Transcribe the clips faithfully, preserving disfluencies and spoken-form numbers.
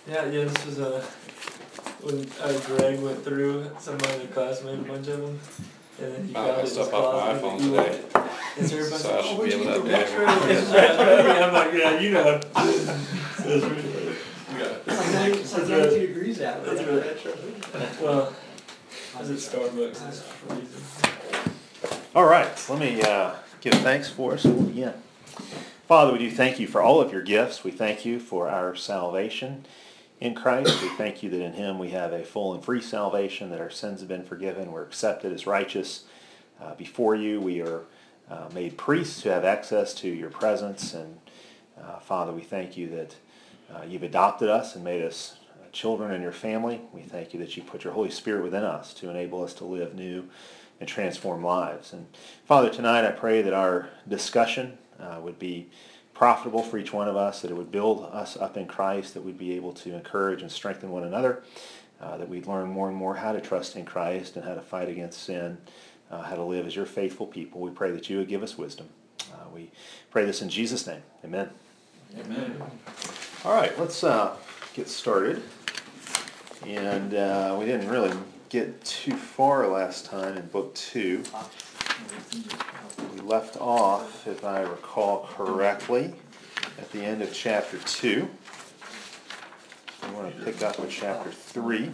Yeah, yeah, this was a, when uh, Greg went through, some of the class made a bunch of them, and then he I found got it in his stuff off my closet, iPhone and he today. went, and so everybody's So I like, oh, should where'd be you able get to the update retro? It's retro. I'm like, yeah, you know. So it's really funny. It's like ninety, it's like ninety-two degrees out. That's Yeah. right. Well, I was at Starbucks, it's freezing. All right, so let me uh, give thanks for us and we'll begin. Father, we do thank you for all of your gifts. We thank you for our salvation in Christ. We thank you that in him we have a full and free salvation, that our sins have been forgiven, we're accepted as righteous uh, before you. We are uh, made priests who have access to your presence. And uh, Father, we thank you that uh, you've adopted us and made us uh, children in your family. We thank you that you put your Holy Spirit within us to enable us to live new and transform lives. And Father, tonight I pray that our discussion uh, would be profitable for each one of us, that it would build us up in Christ, that we'd be able to encourage and strengthen one another, uh, that we'd learn more and more how to trust in Christ and how to fight against sin, uh, how to live as your faithful people. We pray that you would give us wisdom. Uh, we pray this in Jesus' name. Amen. Amen. All right, let's uh, get started. And uh, we didn't really get too far last time in book two. We left off, if I recall correctly, at the end of chapter two. So we want to pick up with chapter three,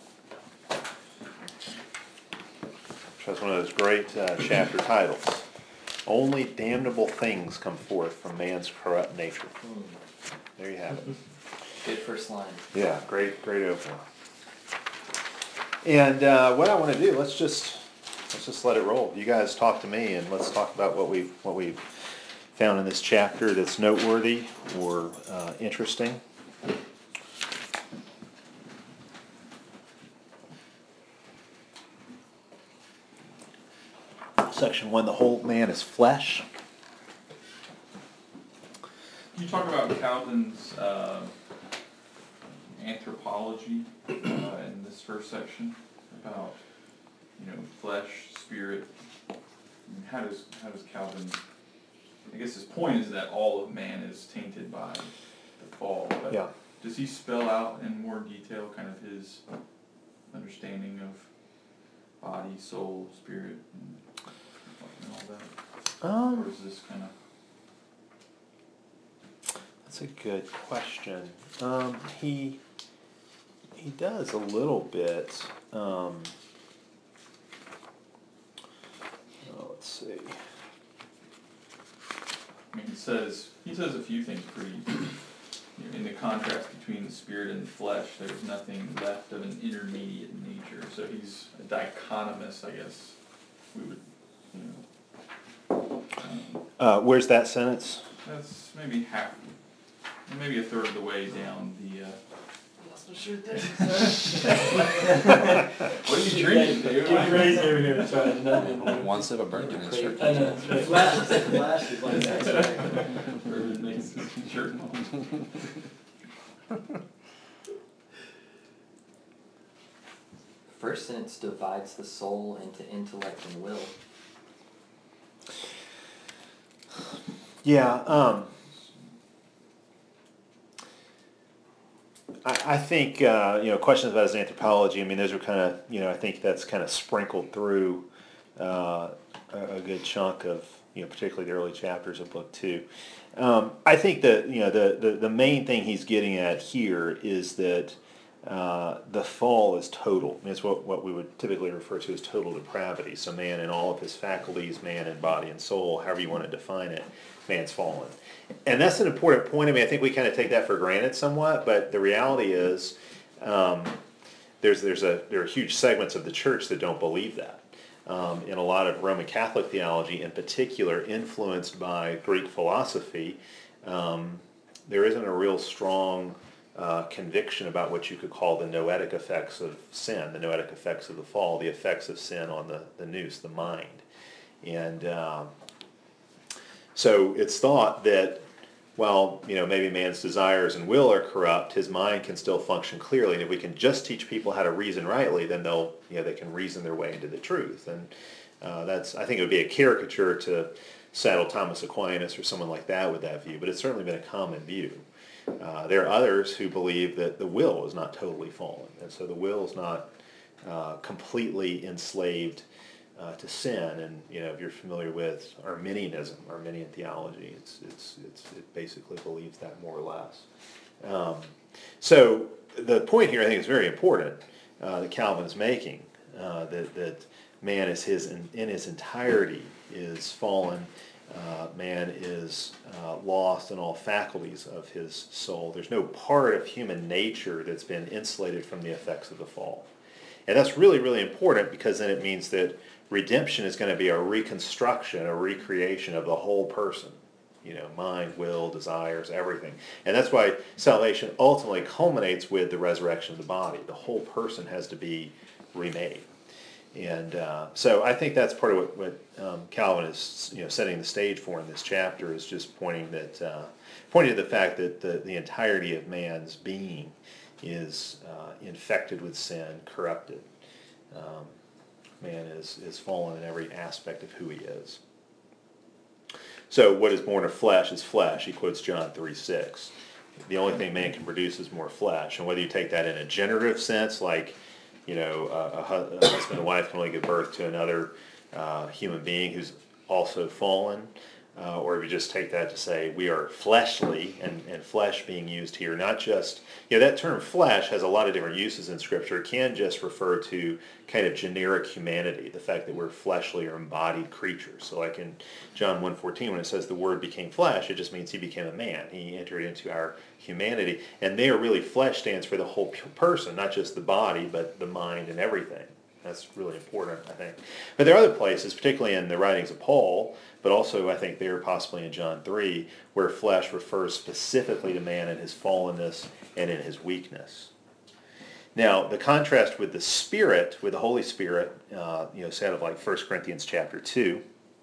which has one of those great uh, chapter titles. Only damnable things come forth from man's corrupt nature. There you have it. Good first line. Yeah, great, great opener. And uh, what I want to do, let's just let's just let it roll. You guys talk to me, and let's talk about what we what we found in this chapter that's noteworthy or uh, interesting. Section one: the whole man is flesh. Can you talk about Calvin's uh, anthropology uh, in this first section about, you know, flesh, spirit? I mean, how does how does Calvin? I guess his point is that all of man is tainted by the fall. But Yeah. does he spell out in more detail kind of his understanding of body, soul, spirit, and, and all that? Um, Or is this kind of That's a good question. Um, he he does a little bit. Um, oh, let's see. I mean, he says he says a few things pretty. You know, in the contrast between the spirit and the flesh, there's nothing left of an intermediate nature. So he's a dichotomist, I guess we would. You know, um, Uh, where's that sentence? that's maybe half, maybe a third of the way down the. Uh, Lost my shirt there. what are you drinking, dude? Get Gray's over here trying nothing. One sip of bourbon and start I know. The flash, it's like the flash is like that. Bourbon makes his shirt on. First sentence divides the soul into intellect and will. Yeah. Um, I, I think uh, you know questions about his anthropology. I mean, those are kind of you know I think that's kind of sprinkled through uh, a, a good chunk of you know particularly the early chapters of book two. Um, I think that you know the, the the main thing he's getting at here is that uh, the fall is total. I mean, it's what what we would typically refer to as total depravity. So man in all of his faculties, man in body and soul, however you want to define it, man's fallen. And that's an important point. I mean, I think we kind of take that for granted somewhat, but the reality is um, there's there's a there are huge segments of the church that don't believe that. Um, in a lot of Roman Catholic theology, in particular, influenced by Greek philosophy, um, there isn't a real strong uh, conviction about what you could call the noetic effects of sin, the noetic effects of the fall, the effects of sin on the, the nous, the mind. And um, so it's thought that, well, you know, maybe man's desires and will are corrupt, his mind can still function clearly, and if we can just teach people how to reason rightly, then they'll, you know, they can reason their way into the truth. And uh, that's, I think it would be a caricature to saddle Thomas Aquinas or someone like that with that view, but it's certainly been a common view. Uh, there are others who believe that the will is not totally fallen, and so the will is not uh, completely enslaved uh, to sin. And you know, if you're familiar with Arminianism, Arminian theology, it's it's it's it basically believes that more or less. Um, so the point here, I think, is very important uh, that Calvin is making uh, that that man is his in, in his entirety is fallen. Uh, man is uh, lost in all faculties of his soul. There's no part of human nature that's been insulated from the effects of the fall. And that's really, really important, because then it means that redemption is going to be a reconstruction, a recreation of the whole person. You know, mind, will, desires, everything. And that's why salvation ultimately culminates with the resurrection of the body. The whole person has to be remade. And uh, so I think that's part of what, what um, Calvin is, you know, setting the stage for in this chapter, is just pointing that uh, pointing to the fact that the, the entirety of man's being is uh, infected with sin, corrupted. Um, man is is fallen in every aspect of who he is. So what is born of flesh is flesh. He quotes John three six. The only thing man can produce is more flesh. And whether you take that in a generative sense, like, you know, a, a husband and wife can only give birth to another uh, human being who's also fallen, uh, or if you just take that to say we are fleshly, and, and flesh being used here, not just, you know, that term flesh has a lot of different uses in Scripture. It can just refer to kind of generic humanity, the fact that we're fleshly or embodied creatures. So like in John one fourteen, when it says the Word became flesh, it just means he became a man. He entered into our humanity. And there really, flesh stands for the whole person, not just the body, but the mind and everything. That's really important, I think. But there are other places, particularly in the writings of Paul, but also I think there possibly in John three, where flesh refers specifically to man in his fallenness and in his weakness. Now, the contrast with the Spirit, with the Holy Spirit, uh, you know, say out of like First Corinthians chapter two,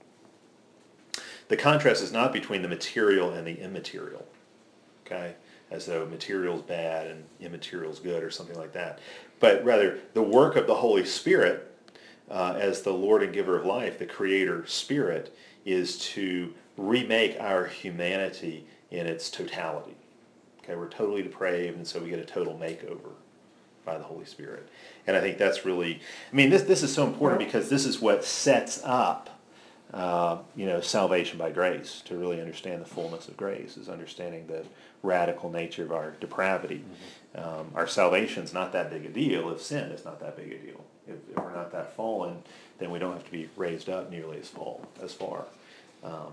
the contrast is not between the material and the immaterial, okay? As though material is bad and immaterial is good or something like that. But rather, the work of the Holy Spirit uh, as the Lord and giver of life, the Creator Spirit, is to remake our humanity in its totality. Okay, we're totally depraved, and so we get a total makeover by the Holy Spirit. And I think that's really, I mean, this this is so important, because this is what sets up Uh, you know, salvation by grace. To really understand the fullness of grace is understanding the radical nature of our depravity. Mm-hmm. Um, our salvation's not that big a deal if sin is not that big a deal. If, if we're not that fallen, then we don't have to be raised up nearly as far. As far. Um,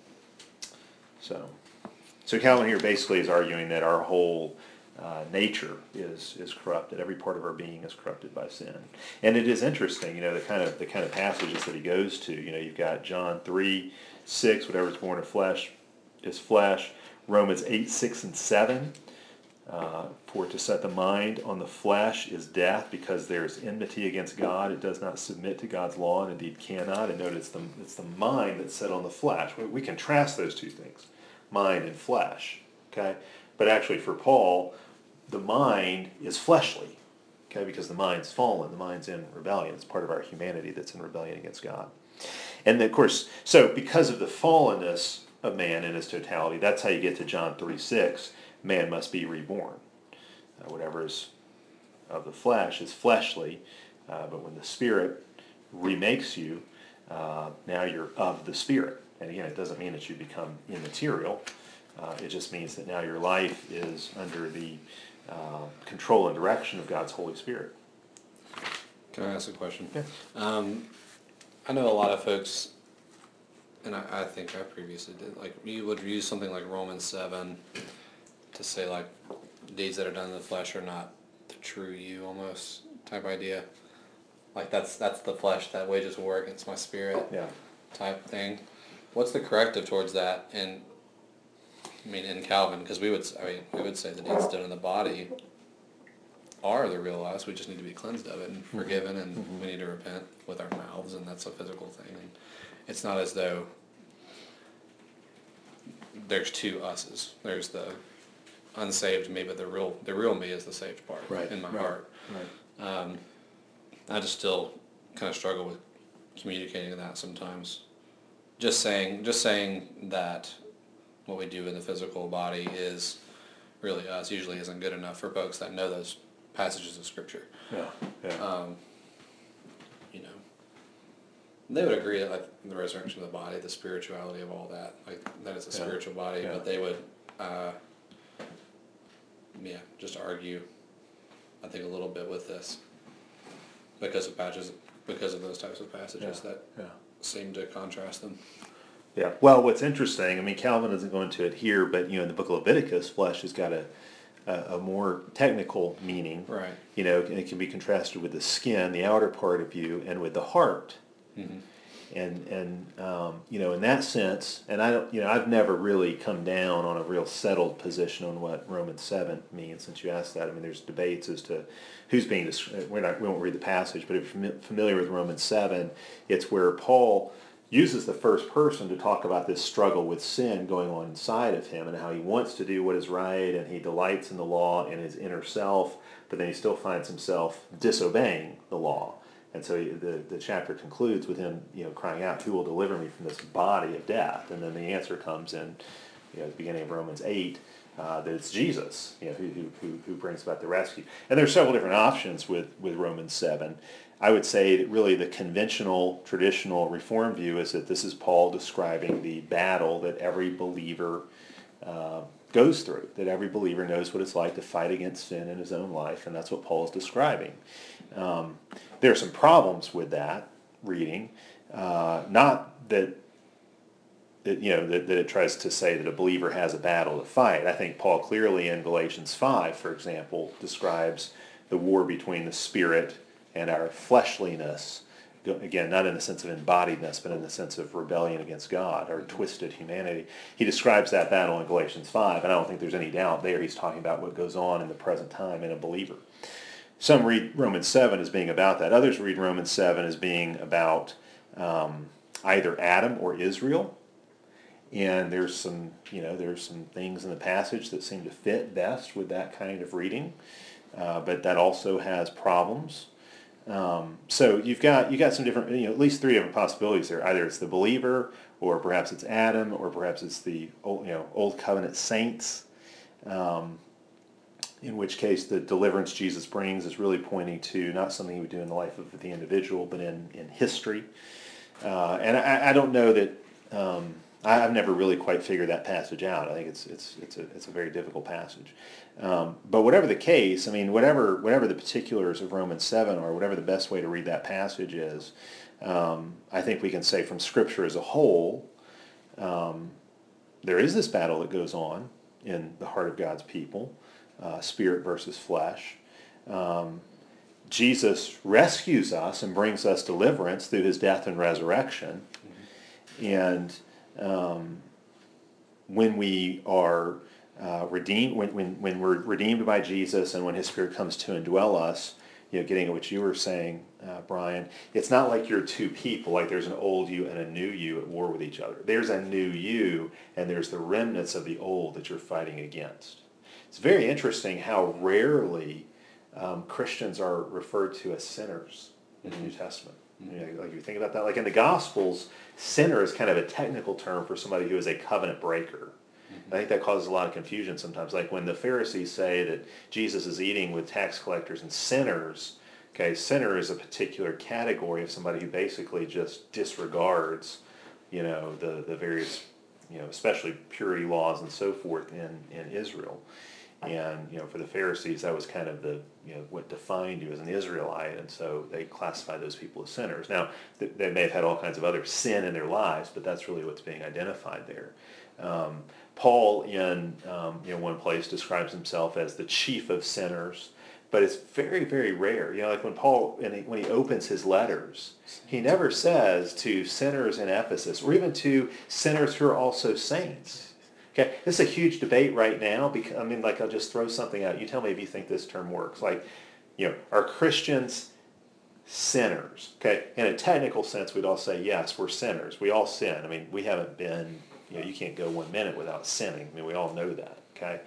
so, so Calvin here basically is arguing that our whole Uh, nature is is corrupted. Every part of our being is corrupted by sin. And it is interesting, you know, the kind of the kind of passages that he goes to. You know, you've got John three, six, whatever is born of flesh is flesh. Romans eight, six, and seven. Uh, for to set the mind on the flesh is death, because there is enmity against God. It does not submit to God's law, and indeed cannot. And notice the, it's the mind that's set on the flesh. We, we contrast those two things, mind and flesh. Okay, but actually for Paul, the mind is fleshly, okay, because the mind's fallen, the mind's in rebellion. It's part of our humanity that's in rebellion against God. And of course, so because of the fallenness of man in his totality, that's how you get to John three six, man must be reborn. Uh, whatever is of the flesh is fleshly, uh, but when the Spirit remakes you, uh, now you're of the Spirit. And again, it doesn't mean that you become immaterial. Uh, it just means that now your life is under the uh, control and direction of God's Holy Spirit. Can I ask a question? Yeah. Um, I know a lot of folks, and I, I think I previously did, like you would use something like Romans seven to say like deeds that are done in the flesh are not the true you, almost type idea. Like that's that's the flesh that wages war against my spirit. Yeah. Type thing. What's the corrective towards that? And I mean, in Calvin, because we would, I mean, we would say the deeds done in the body are the real us. We just need to be cleansed of it and forgiven, and mm-hmm. we need to repent with our mouths, and that's a physical thing. And it's not as though there's two us's. There's the unsaved me, but the real, the real me is the saved part right. in my right. heart. Right. Um, I just still kind of struggle with communicating that sometimes. Just saying, just saying that what we do in the physical body is really us usually isn't good enough for folks that know those passages of Scripture. Yeah, yeah. Um, you know, they would agree that like the resurrection of the body, the spirituality of all that, like that it's a Yeah. spiritual body, Yeah. but they would, uh, yeah, just argue, I think, a little bit with this because of patches, because of those types of passages Yeah. that Yeah. seem to contrast them. Yeah. Well, what's interesting, I mean, Calvin doesn't go into it here, but you know, in the book of Leviticus, flesh has got a a, a more technical meaning. Right. You know, and it can be contrasted with the skin, the outer part of you, and with the heart. Mm-hmm. And and um, you know, in that sense, and I don't, you know, I've never really come down on a real settled position on what Romans seven means. Since you asked that, I mean, there's debates as to who's being. Desc- we're not, we won't read the passage, but if you're familiar with Romans seven, it's where Paul uses the first person to talk about this struggle with sin going on inside of him and how he wants to do what is right and he delights in the law in his inner self, but then he still finds himself disobeying the law. And so he, the, the chapter concludes with him, you know, crying out, "Who will deliver me from this body of death?" And then the answer comes in, you know, at the beginning of Romans eight, uh, that it's Jesus, you know, who, who, who brings about the rescue. And there are several different options with, with Romans seven. I would say that really the conventional, traditional Reformed view is that this is Paul describing the battle that every believer uh, goes through, that every believer knows what it's like to fight against sin in his own life, and that's what Paul is describing. Um, there are some problems with that reading, uh, not that, that you know that, that it tries to say that a believer has a battle to fight. I think Paul clearly in Galatians five, for example, describes the war between the spirit and our fleshliness, again, not in the sense of embodiedness, but in the sense of rebellion against God, or twisted humanity. He describes that battle in Galatians five, and I don't think there's any doubt there he's talking about what goes on in the present time in a believer. Some read Romans seven as being about that. Others read Romans seven as being about um, either Adam or Israel. And there's some, you know, there's some things in the passage that seem to fit best with that kind of reading, uh, but that also has problems. Um, so you've got you got some different, you know, at least three different possibilities there. Either it's the believer, or perhaps it's Adam, or perhaps it's the old, you know, old covenant saints. Um, in which case, the deliverance Jesus brings is really pointing to not something he would do in the life of the individual, but in in history. Uh, and I, I don't know that um, I, I've never really quite figured that passage out. I think it's it's it's a it's a very difficult passage. Um, but whatever the case, I mean, whatever whatever the particulars of Romans seven are, whatever the best way to read that passage is, um, I think we can say from Scripture as a whole, um, there is this battle that goes on in the heart of God's people, uh, spirit versus flesh. Um, Jesus rescues us and brings us deliverance through his death and resurrection. Mm-hmm. And um, when we are uh, redeemed, when, when, when we're redeemed by Jesus and when his Spirit comes to indwell us, you know, getting at what you were saying, uh, Brian, it's not like you're two people, like there's an old you and a new you at war with each other. There's a new you, and there's the remnants of the old that you're fighting against. It's very interesting how rarely um, Christians are referred to as sinners in the New Testament. Mm-hmm. You know, like if you think about that, like in the Gospels, sinner is kind of a technical term for somebody who is a covenant breaker. I think that causes a lot of confusion sometimes. Like when the Pharisees say that Jesus is eating with tax collectors and sinners, okay, sinner is a particular category of somebody who basically just disregards, you know, the, the various, you know, especially purity laws and so forth in, in Israel. And, you know, for the Pharisees, that was kind of the, you know, what defined you as an Israelite, and so they classified those people as sinners. Now, th- they may have had all kinds of other sin in their lives, but that's really what's being identified there. Um, Paul, in um, you know one place, describes himself as the chief of sinners, but it's very, very rare. You know, like when Paul, when he, when he opens his letters, he never says to sinners in Ephesus, or even to sinners who are also saints. Okay, this is a huge debate right now. Because I mean, like, I'll just throw something out. You tell me if you think this term works. Like, you know, are Christians sinners? Okay, in a technical sense, we'd all say yes, we're sinners. We all sin. I mean, we haven't been. You know, you can't go one minute without sinning. I mean, we all know that. Okay,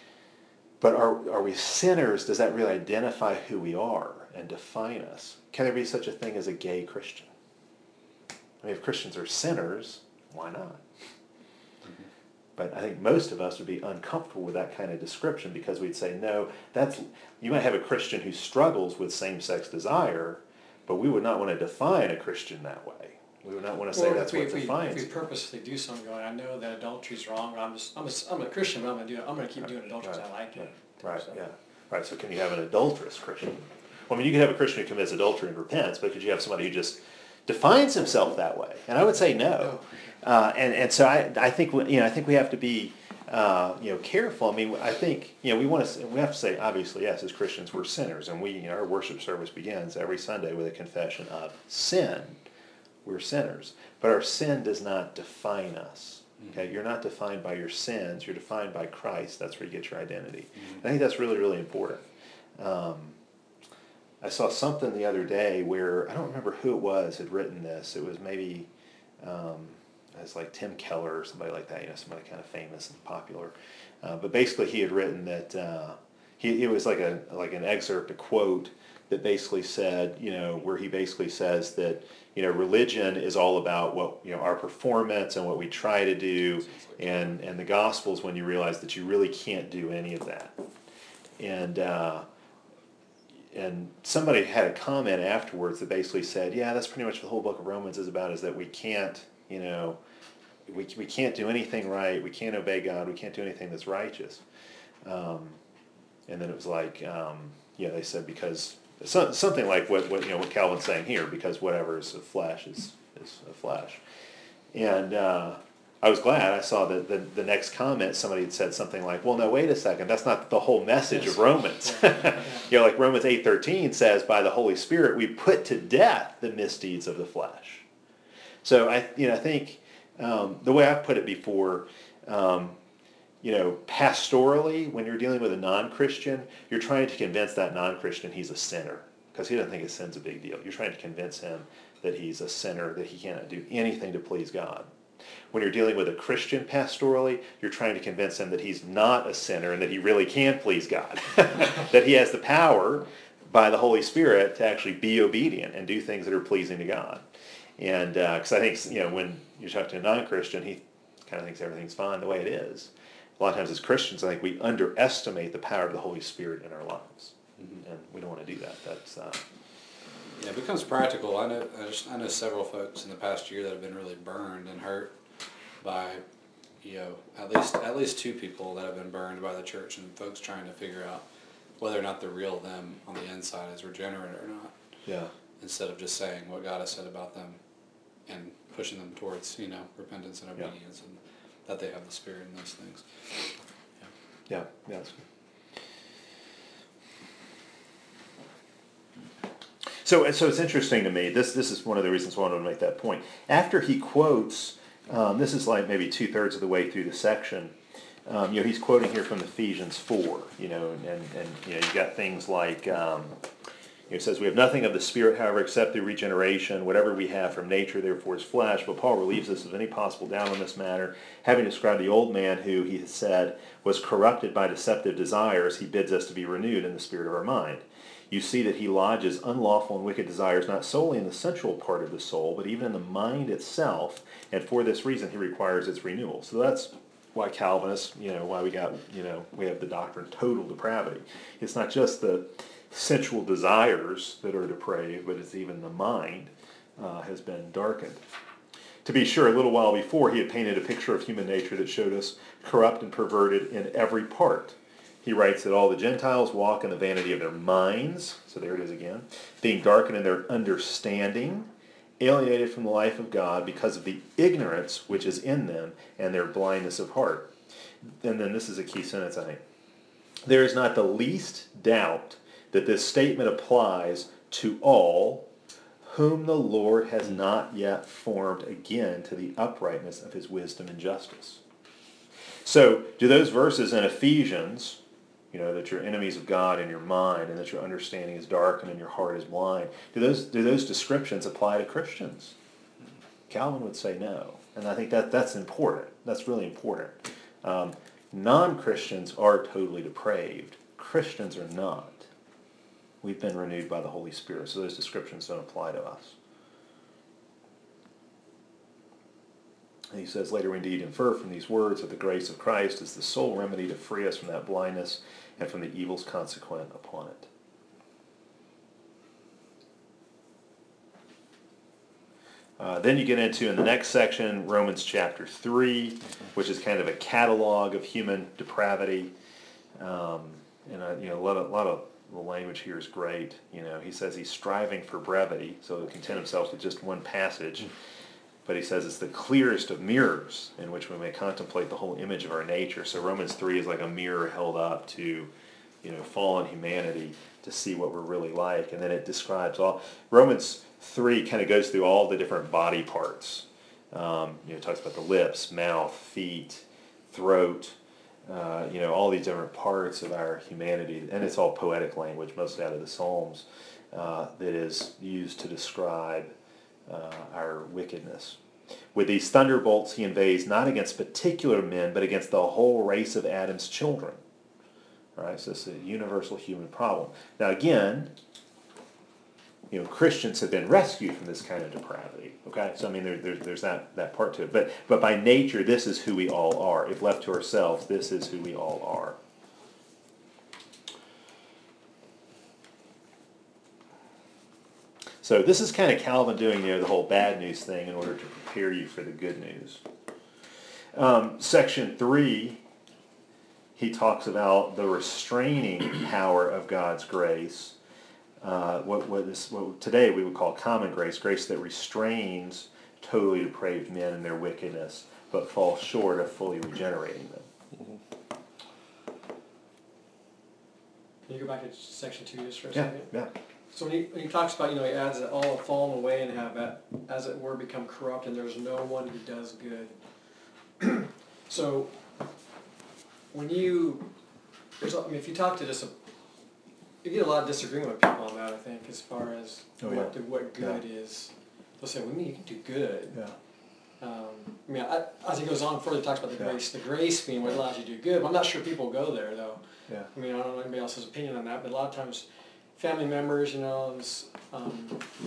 but are are we sinners? Does that really identify who we are and define us? Can there be such a thing as a gay Christian? I mean, if Christians are sinners, why not? But I think most of us would be uncomfortable with that kind of description because we'd say, no, that's, you might have a Christian who struggles with same-sex desire, but we would not want to define a Christian that way. We would not want to say Or that's if we, what if we, defines if we it. purposely do something going, I know that adultery's wrong, I'm just, I'm a, I'm a Christian, but I'm gonna do it, I'm gonna keep doing adultery because I like it. Right, So- yeah. Right, so can you have an adulterous Christian? Well, I mean, you could have a Christian who commits adultery and repents, but could you have somebody who just defines himself that way? And I would say no. Uh, and, and so I, I think, we- you know, I think we have to be, uh, you know, careful. I mean, I think, you know, we want to, we have to say, obviously, yes, as Christians, we're sinners. And we, you know, our worship service begins every Sunday with a confession of sin. We're sinners. But our sin does not define us. Okay, you're not defined by your sins. You're defined by Christ. That's where you get your identity. And I think that's really, really important. Um, I saw something the other day where I don't remember who it was had written this. It was maybe um, it was like Tim Keller or somebody like that. You know, somebody kind of famous and popular. Uh, but basically, he had written that uh, he it was like a like an excerpt, a quote that basically said, you know, where he basically says that, you know, religion is all about what, you know, our performance and what we try to do, and, and the gospel is when you realize that you really can't do any of that. And, uh, and somebody had a comment afterwards that basically said, yeah, that's pretty much what the whole book of Romans is about, is that we can't, you know, we, we can't do anything right, we can't obey God, we can't do anything that's righteous. Um, and then it was like, um, yeah, they said because... So, something like what, what you know what Calvin's saying here, because whatever is of flesh is, is of flesh. And uh, I was glad I saw that the, the next comment somebody had said something like, well, no, wait a second, that's not the whole message Yes. of Romans. Yeah, yeah. You know, like Romans eight thirteen says, by the Holy Spirit we put to death the misdeeds of the flesh. So I you know I think um, the way I've put it before, um, you know, pastorally, when you're dealing with a non-Christian, you're trying to convince that non-Christian he's a sinner, because he doesn't think his sin's a big deal. You're trying to convince him that he's a sinner, that he cannot do anything to please God. When you're dealing with a Christian pastorally, you're trying to convince him that he's not a sinner and that he really can please God, that he has the power by the Holy Spirit to actually be obedient and do things that are pleasing to God. And because uh, I think, you know, when you talk to a non-Christian, he kind of thinks everything's fine the way it is. A lot of times as Christians, I think we underestimate the power of the Holy Spirit in our lives, mm-hmm. and we don't want to do that. That's uh, Yeah, it becomes practical. I know I, just, I know several folks in the past year that have been really burned and hurt by, you know, at least at least two people that have been burned by the church, and folks trying to figure out whether or not the real them on the inside is regenerate or not. yeah, Instead of just saying what God has said about them and pushing them towards, you know, repentance and Yeah. obedience, and that they have the Spirit in those things. yeah, yeah. That's good. So, so it's interesting to me. This this is one of the reasons why I wanted to make that point. After he quotes, um, this is like maybe two thirds of the way through the section. Um, you know, he's quoting here from Ephesians four. You know, and and you know, you got things like. Um, It says, we have nothing of the Spirit, however, except through regeneration. Whatever we have from nature, therefore, is flesh. But Paul relieves us of any possible doubt on this matter. Having described the old man who, he has said, was corrupted by deceptive desires, he bids us to be renewed in the spirit of our mind. You see that he lodges unlawful and wicked desires not solely in the sensual part of the soul, but even in the mind itself. And for this reason, he requires its renewal. So that's why Calvinists, you know, why we got, you know, we have the doctrine of total depravity. It's not just the sensual desires that are depraved, but it's even the mind uh, has been darkened. To be sure, a little while before, he had painted a picture of human nature that showed us corrupt and perverted in every part. He writes that all the Gentiles walk in the vanity of their minds, so there it is again, being darkened in their understanding, alienated from the life of God because of the ignorance which is in them and their blindness of heart. And then this is a key sentence, I think. There is not the least doubt that this statement applies to all whom the Lord has not yet formed again to the uprightness of his wisdom and justice. So, do those verses in Ephesians, you know, that you're enemies of God in your mind and that your understanding is darkened and your heart is blind, do those do those descriptions apply to Christians? Calvin would say no. And I think that that's important. That's really important. Um, non-Christians are totally depraved. Christians are not. We've been renewed by the Holy Spirit, so those descriptions don't apply to us. And he says, later we indeed infer from these words that the grace of Christ is the sole remedy to free us from that blindness and from the evils consequent upon it. Uh, then you get into, in the next section, Romans chapter three, which is kind of a catalog of human depravity. Um, and, uh, you know, a lot of, a lot of the language here is great. You know, he says he's striving for brevity, so he'll content himself with just one passage. But he says it's the clearest of mirrors in which we may contemplate the whole image of our nature. So Romans three is like a mirror held up to, you know, fallen humanity to see what we're really like. And then it describes all, Romans three kind of goes through all the different body parts. Um, you know, it talks about the lips, mouth, feet, throat, uh, you know, all these different parts of our humanity. And it's all poetic language, mostly out of the Psalms, uh, that is used to describe uh, our wickedness. With these thunderbolts he inveighs not against particular men, but against the whole race of Adam's children. All right, so it's a universal human problem. Now again, you know, Christians have been rescued from this kind of depravity. Okay, so I mean, there, there, there's that, that part to it. But but by nature, this is who we all are. If left to ourselves, this is who we all are. So this is kind of Calvin doing, you know, the whole bad news thing in order to prepare you for the good news. Um, section three, he talks about the restraining power of God's grace. Uh, what, what, is, what today we would call common grace, grace that restrains totally depraved men in their wickedness, but falls short of fully regenerating them. Can you go back to section two just for a Yeah, second? yeah. So when he, when he talks about, you know, he adds that all have fallen away and have, at, as it were, become corrupt, and there's no one who does good. So when you, there's, I mean, if you talk to just a, you get a lot of disagreement with people on that, I think, as far as Oh, what, yeah. the, what good is. They'll say, well, you can do good. Yeah. Um, I mean, I, as he goes on further, he talks about the Yeah. grace, the grace being what allows you to do good. But I'm not sure people go there, though. Yeah. I mean, I don't know anybody else's opinion on that, but a lot of times, family members, you know, is, um,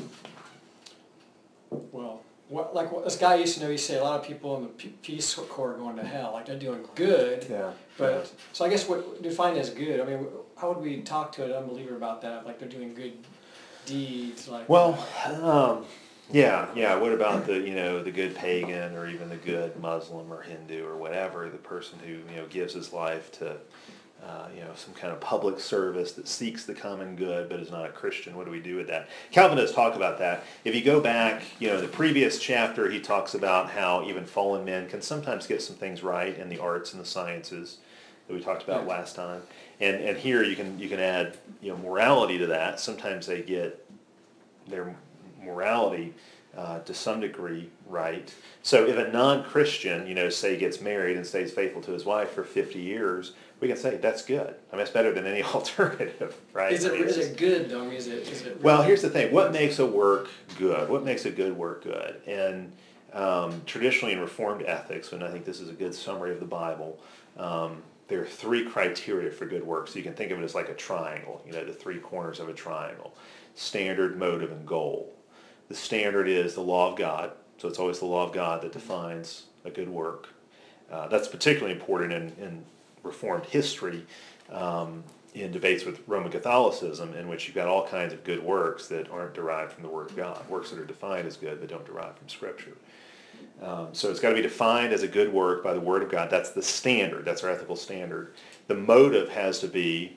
well, what like what this guy used to know, he said a lot of people in the P- Peace Corps are going to hell, like they're doing good. Yeah. But so I guess what defined as good? I mean, how would we talk to an unbeliever about that? Like they're doing good deeds, like. Well, um, yeah, yeah. What about the, you know, the good pagan or even the good Muslim or Hindu or whatever, the person who, you know, gives his life to, uh, you know, some kind of public service that seeks the common good but is not a Christian? What do we do with that? Calvin does talk about that. If you go back, you know, the previous chapter, he talks about how even fallen men can sometimes get some things right in the arts and the sciences that we talked about Yeah. last time. And and here you can you can add, you know, morality to that. Sometimes they get their morality uh, to some degree right. So if a non-Christian, you know, say gets married and stays faithful to his wife for fifty years, we can say that's good. I mean, it's better than any alternative, right? Is it, I mean, is it's it good though? I mean, is it, is it well, really- here's the thing. What makes a work good? What makes a good work good? And um, traditionally in Reformed ethics, and I think this is a good summary of the Bible, um, there are three criteria for good work. So you can think of it as like a triangle, you know, the three corners of a triangle. Standard, motive, and goal. The standard is the law of God. So it's always the law of God that defines a good work. Uh, that's particularly important in, in Reformed history, um, in debates with Roman Catholicism, in which you've got all kinds of good works that aren't derived from the Word of God, works that are defined as good but don't derive from Scripture. Um, so it's got to be defined as a good work by the Word of God. That's the standard. That's our ethical standard. The motive has to be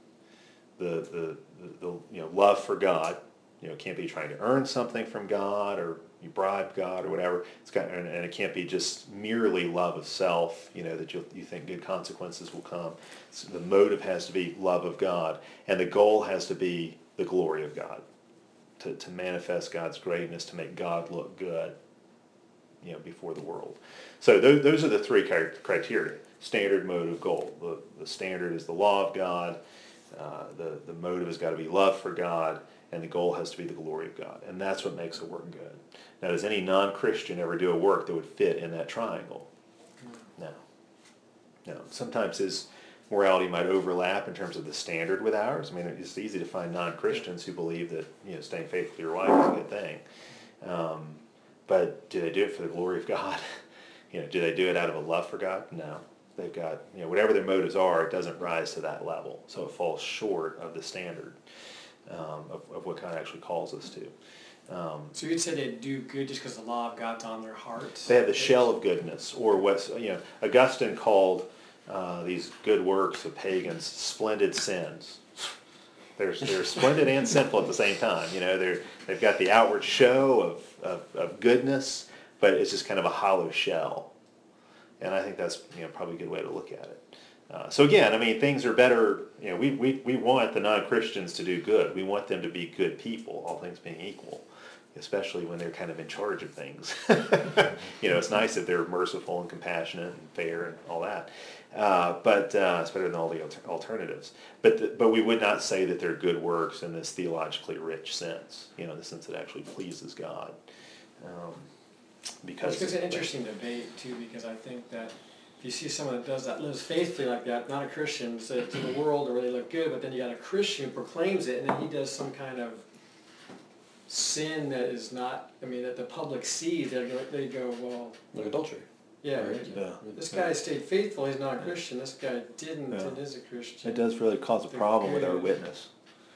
the the, the, the you know love for God. You know, it can't be trying to earn something from God or you bribe God or whatever. It's got, and, and it can't be just merely love of self, you know, that you you think good consequences will come. So the motive has to be love of God, and the goal has to be the glory of God, to, to manifest God's greatness, to make God look good, you know, before the world. So those, those are the three criteria: standard, motive, goal. The, the standard is the law of God. Uh, the, the motive has got to be love for God, and the goal has to be the glory of God. And that's what makes a work good. Now, does any non-Christian ever do a work that would fit in that triangle? No. No. Sometimes his morality might overlap in terms of the standard with ours. I mean, it's easy to find non-Christians who believe that, you know, staying faithful to your wife is a good thing. Um, but do they do it for the glory of God? You know, do they do it out of a love for God? No. They've got, you know, whatever their motives are, it doesn't rise to that level. So it falls short of the standard um, of, of what God actually calls us to. Um, So you'd say they do good just because the law of God's on their hearts? they have the shell of goodness, or what's, you know, Augustine called uh, these good works of pagans splendid sins. They're, they're splendid and sinful at the same time. You know, they're, they've got the outward show of, of, of goodness, but it's just kind of a hollow shell. And I think that's, you know, probably a good way to look at it. Uh, so again, I mean, things are better, you know, we, we, we want the non-Christians to do good. We want them to be good people, all things being equal, especially when they're kind of in charge of things. You know, it's nice that they're merciful and compassionate and fair and all that. Uh, but uh, it's better than all the alter- alternatives. But the, but we would not say that they're good works in this theologically rich sense, you know, in the sense that actually pleases God. Um, because It's an interesting debate too, because I think that if you see someone that does that, lives faithfully like that, not a Christian, say it to the world or they look good, but then you got a Christian who proclaims it, and then he does some kind of sin that is not, I mean, that the public sees, they go, they go, well, Like adultery. yeah, Right. Yeah. this guy stayed faithful, he's not a Christian, this guy didn't, Yeah. and is a Christian. it does really cause a problem with our Good. witness.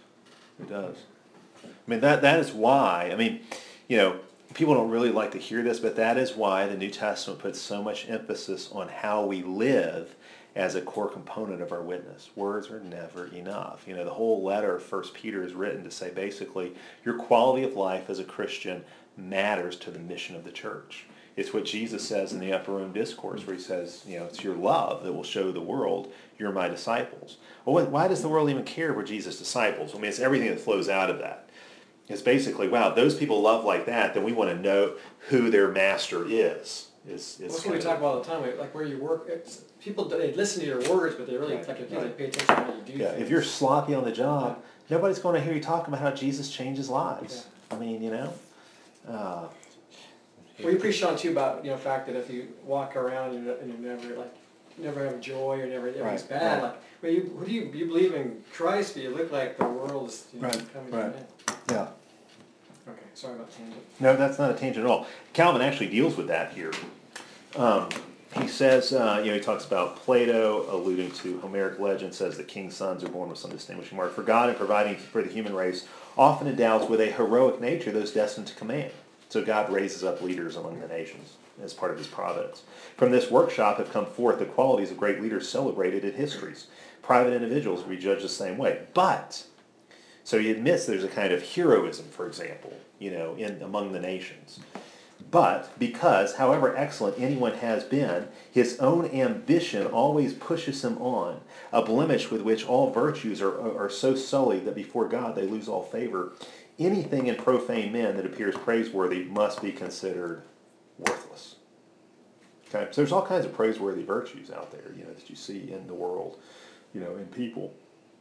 It does. I mean, that that is why, I mean, you know, people don't really like to hear this, but that is why the New Testament puts so much emphasis on how we live as a core component of our witness. Words are never enough. You know, the whole letter of First Peter is written to say basically your quality of life as a Christian matters to the mission of the church. It's what Jesus says in the Upper Room Discourse, where he says, you know, it's your love that will show the world you're my disciples. Well, why does the world even care if we're Jesus' disciples? I mean, it's everything that flows out of that. It's basically, wow, those people love like that, then we want to know who their master is. It's, it's That's what we kind of- talk about all the time, like where you work, it's, people, they listen to your words, but they really, Right, like, if right. they pay attention to how you do Yeah, things. if you're sloppy on the job, nobody's going to hear you talk about how Jesus changes lives. I mean, you know. Uh, Well, you preached on too about, you know, the fact that if you walk around and you and you never, like, you never have joy or never, everything's Right, bad, right. like, well, you, who do you, you believe in Christ, but you look like the world is, you know, Right, coming right. to an end. yeah. Okay, sorry about tangent. No, that's not a tangent at all. Calvin actually deals with that here. Um, he says, uh, you know, he talks about Plato, alluding to Homeric legend, says that king's sons are born with some distinguishing mark. For God, in providing for the human race, often endows with a heroic nature those destined to command. So God raises up leaders among the nations as part of his providence. From this workshop have come forth the qualities of great leaders celebrated in histories. Private individuals will be judged the same way. But, so he admits there's a kind of heroism, for example, you know, in among the nations. But because, however excellent anyone has been, his own ambition always pushes him on, a blemish with which all virtues are, are so sullied that before God they lose all favor. Anything in profane men that appears praiseworthy must be considered worthless. Okay, so there's all kinds of praiseworthy virtues out there, you know, that you see in the world, you know, in people,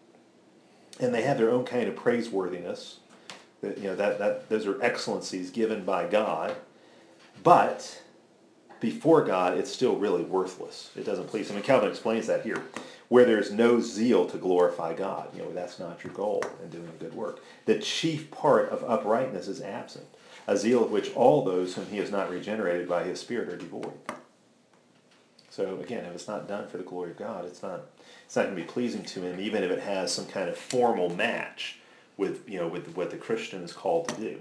and they have their own kind of praiseworthiness. That, you know, that that those are excellencies given by God, but before God, it's still really worthless. It doesn't please him. And Calvin explains that here. Where there's no zeal to glorify God, you know, that's not your goal in doing a good work. The chief part of uprightness is absent, a zeal of which all those whom he has not regenerated by his Spirit are devoid. So again, if it's not done for the glory of God, it's not it's not going to be pleasing to him, even if it has some kind of formal match with, you know, with what the Christian is called to do.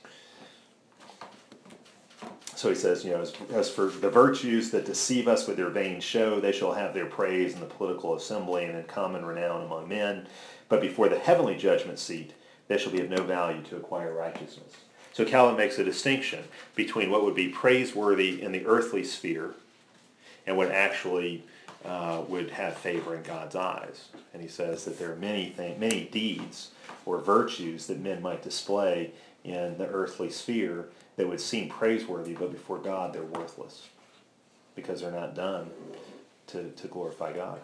So he says, you know, as, as for the virtues that deceive us with their vain show, they shall have their praise in the political assembly and in common renown among men. But before the heavenly judgment seat, they shall be of no value to acquire righteousness. So Calvin makes a distinction between what would be praiseworthy in the earthly sphere and what actually uh, would have favor in God's eyes. And he says that there are many things, many deeds or virtues that men might display in the earthly sphere that would seem praiseworthy, but before God they're worthless because they're not done to, to glorify God.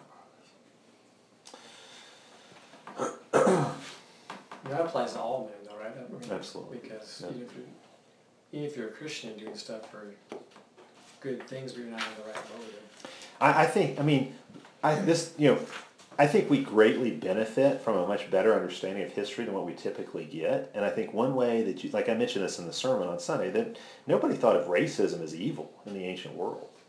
That applies to all men though, right? I mean, Absolutely. Because Yeah. even if you're, even if you're a Christian doing stuff for good things, but you're not in the right motive. I, I think, I mean, I this you know, I think we greatly benefit from a much better understanding of history than what we typically get. And I think one way that you, like I mentioned this in the sermon on Sunday, that nobody thought of racism as evil in the ancient world.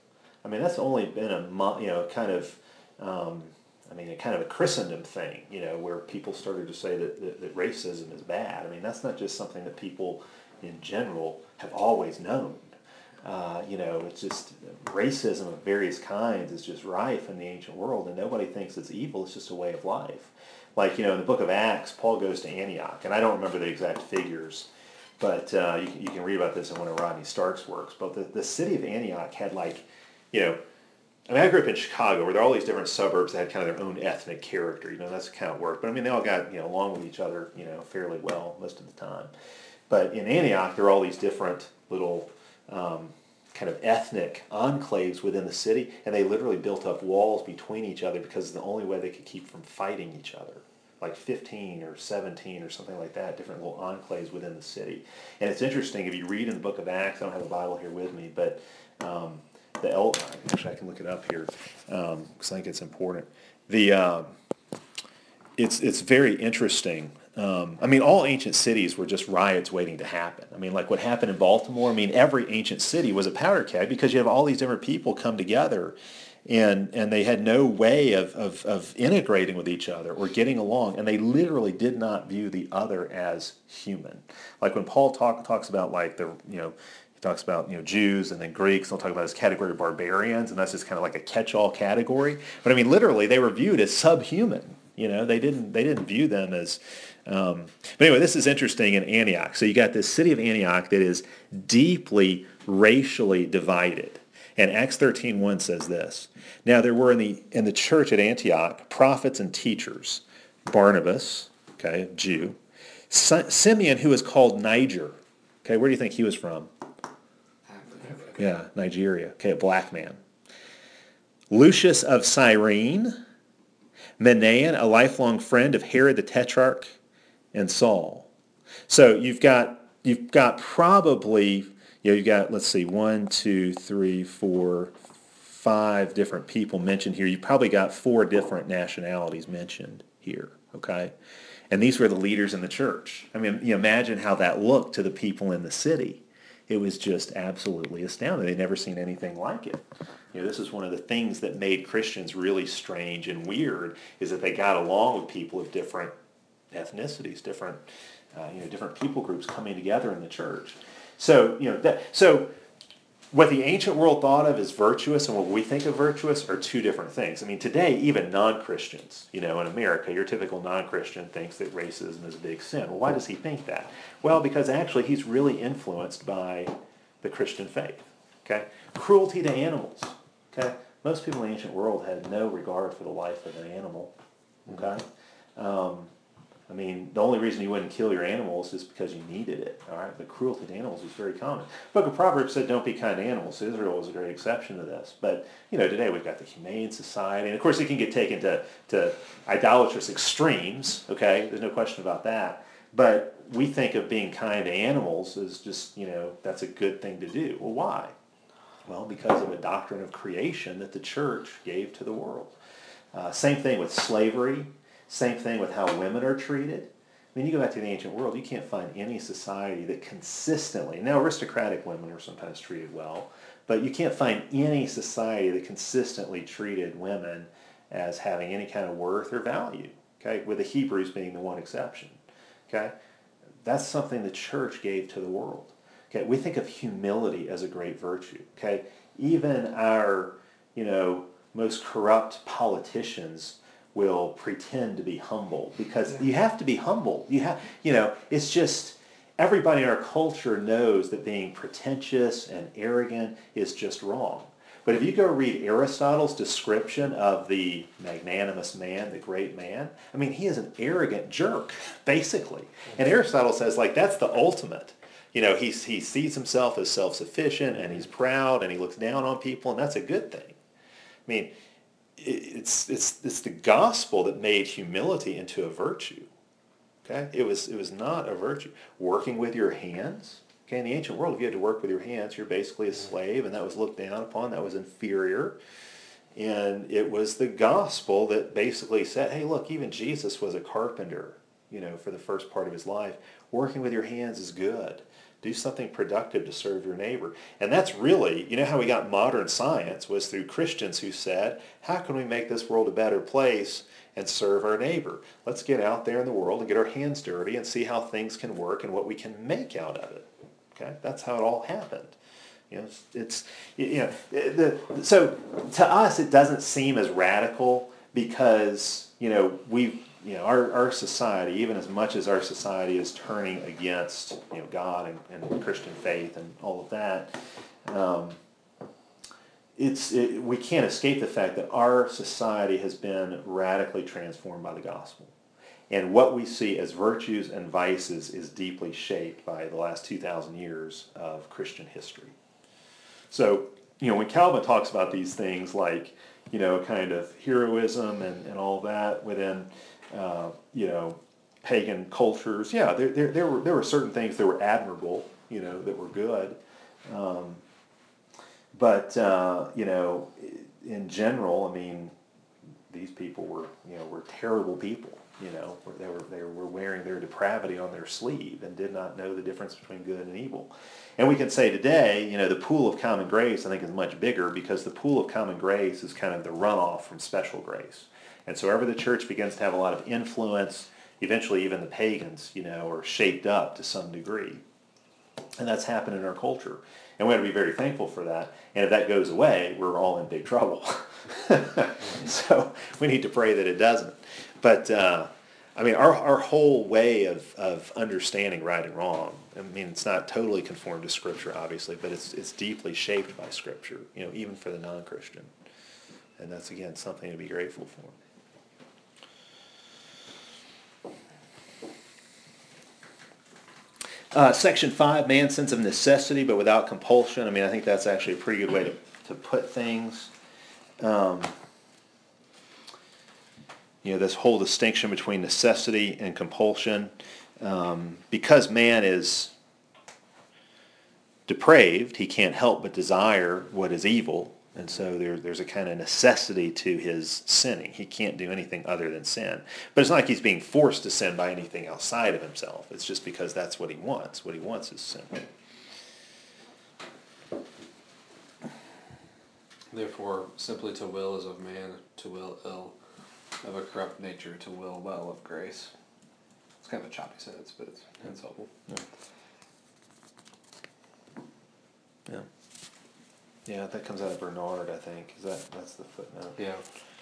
I mean, that's only been a mo- you know kind of um, I mean, a kind of a Christendom thing, you know, where people started to say that, that, that racism is bad. I mean, that's not just something that people in general have always known. Uh, you know, it's just racism of various kinds is just rife in the ancient world, and nobody thinks it's evil. It's just a way of life. Like, you know, in the book of Acts, Paul goes to Antioch, and I don't remember the exact figures, but uh, you, you can read about this in one of Rodney Stark's works. But the, the city of Antioch had, like, you know, I mean, I grew up in Chicago, where there are all these different suburbs that had kind of their own ethnic character. You know, that's the kind of work. But I mean, they all got, you know, along with each other, you know, fairly well most of the time. But in Antioch, there are all these different little um, kind of ethnic enclaves within the city, and they literally built up walls between each other because it's the only way they could keep from fighting each other. Like fifteen or seventeen or something like that, different little enclaves within the city. And it's interesting, if you read in the book of Acts, I don't have a Bible here with me, but um, the El- actually I can look it up here because um, I think it's important. The um, it's it's very interesting. Um, I mean, all ancient cities were just riots waiting to happen. I mean, like what happened in Baltimore. I mean, every ancient city was a powder keg because you have all these different people come together, and and they had no way of, of, of integrating with each other or getting along, and they literally did not view the other as human. Like when Paul talk, talks about like the you know. He talks about you know Jews and then Greeks. He'll talk about this category of barbarians, and that's just kind of like a catch-all category. But I mean, literally, they were viewed as subhuman. You know, they didn't they didn't view them as. Um, but anyway, this is interesting in Antioch. So you got this city of Antioch that is deeply racially divided. And Acts thirteen one says this: Now there were in the in the church at Antioch prophets and teachers, Barnabas, okay, Jew, Si- Simeon, who is called Niger. Okay, where do you think he was from? Yeah, Nigeria. Okay, a black man. Lucius of Cyrene, Manaen, a lifelong friend of Herod the Tetrarch, and Saul. So you've got you've got probably you know you've got let's see one two three four five different people mentioned here. You probably got four different nationalities mentioned here. Okay, and these were the leaders in the church. I mean, you imagine how that looked to the people in the city. It was just absolutely astounding. They'd never seen anything like it. You know, this is one of the things that made Christians really strange and weird, is that they got along with people of different ethnicities, different, uh, you know, different people groups coming together in the church. So, you know, that, so what the ancient world thought of as virtuous and what we think of virtuous are two different things. I mean, today, even non-Christians, you know, in America, your typical non-Christian thinks that racism is a big sin. Well, why does he think that? Well, because actually he's really influenced by the Christian faith, okay? Cruelty to animals, okay? Most people in the ancient world had no regard for the life of an animal, okay? Um, I mean, the only reason you wouldn't kill your animals is because you needed it, all right? But cruelty to animals was very common. The Book of Proverbs said, don't be kind to animals. Israel was a great exception to this. But, you know, today we've got the Humane Society. And, of course, it can get taken to, to idolatrous extremes, okay? There's no question about that. But we think of being kind to animals as just, you know, that's a good thing to do. Well, why? Well, because of a doctrine of creation that the church gave to the world. Uh, same thing with slavery. Same thing with how women are treated. I mean, you go back to the ancient world, you can't find any society that consistently, now aristocratic women are sometimes treated well, but you can't find any society that consistently treated women as having any kind of worth or value, okay, with the Hebrews being the one exception, okay? That's something the church gave to the world, okay? We think of humility as a great virtue, okay? Even our, you know, most corrupt politicians will pretend to be humble, because you have to be humble. You have, you know, it's just, everybody in our culture knows that being pretentious and arrogant is just wrong. But if you go read Aristotle's description of the magnanimous man, the great man, I mean, he is an arrogant jerk, basically. And Aristotle says, like, that's the ultimate. You know, he's, he sees himself as self-sufficient, and he's proud, and he looks down on people, and that's a good thing. I mean, It's it's it's the gospel that made humility into a virtue. Okay, it was it was not a virtue. Working with your hands. Okay, in the ancient world, if you had to work with your hands, you're basically a slave, and that was looked down upon. That was inferior. And it was the gospel that basically said, "Hey, look, even Jesus was a carpenter. You know, for the first part of his life, working with your hands is good. Do something productive to serve your neighbor. And that's really, you know how we got modern science was through Christians who said, how can we make this world a better place and serve our neighbor? Let's get out there in the world and get our hands dirty and see how things can work and what we can make out of it. Okay, that's how it all happened. You know, it's, it's you know, the, so to us it doesn't seem as radical because, you know, we you know, our, our society, even as much as our society is turning against, you know, God and, and Christian faith and all of that, um, it's it, we can't escape the fact that our society has been radically transformed by the gospel. And what we see as virtues and vices is deeply shaped by the last two thousand years of Christian history. So, you know, when Calvin talks about these things like, you know, kind of heroism and, and all that within, uh, you know, pagan cultures, yeah, there, there, there, were, there were certain things that were admirable, you know, that were good. Um, but, uh, you know, in general, I mean, these people were, you know, were terrible people. You know, they were they were wearing their depravity on their sleeve and did not know the difference between good and evil. And we can say today, you know, the pool of common grace I think is much bigger because the pool of common grace is kind of the runoff from special grace. And so wherever the church begins to have a lot of influence, eventually even the pagans, you know, are shaped up to some degree. And that's happened in our culture. And we have to be very thankful for that. And if that goes away, we're all in big trouble. So we need to pray that it doesn't. But, uh, I mean, our our whole way of, of understanding right and wrong, I mean, it's not totally conformed to Scripture, obviously, but it's it's deeply shaped by Scripture, you know, even for the non-Christian. And that's, again, something to be grateful for. Uh, section five, man's sense of necessity but without compulsion. I mean, I think that's actually a pretty good way to, to put things. Um, You know, this whole distinction between necessity and compulsion. Um, because man is depraved, he can't help but desire what is evil. And so there, there's a kind of necessity to his sinning. He can't do anything other than sin. But it's not like he's being forced to sin by anything outside of himself. It's just because that's what he wants. What he wants is sin. Therefore, simply to will is of man, to will ill. Of a corrupt nature to will well of grace. It's kind of a choppy sentence, but it's, it's helpful. Yeah. Yeah. Yeah, that comes out of Bernard, I think. Is that that's the footnote? Yeah.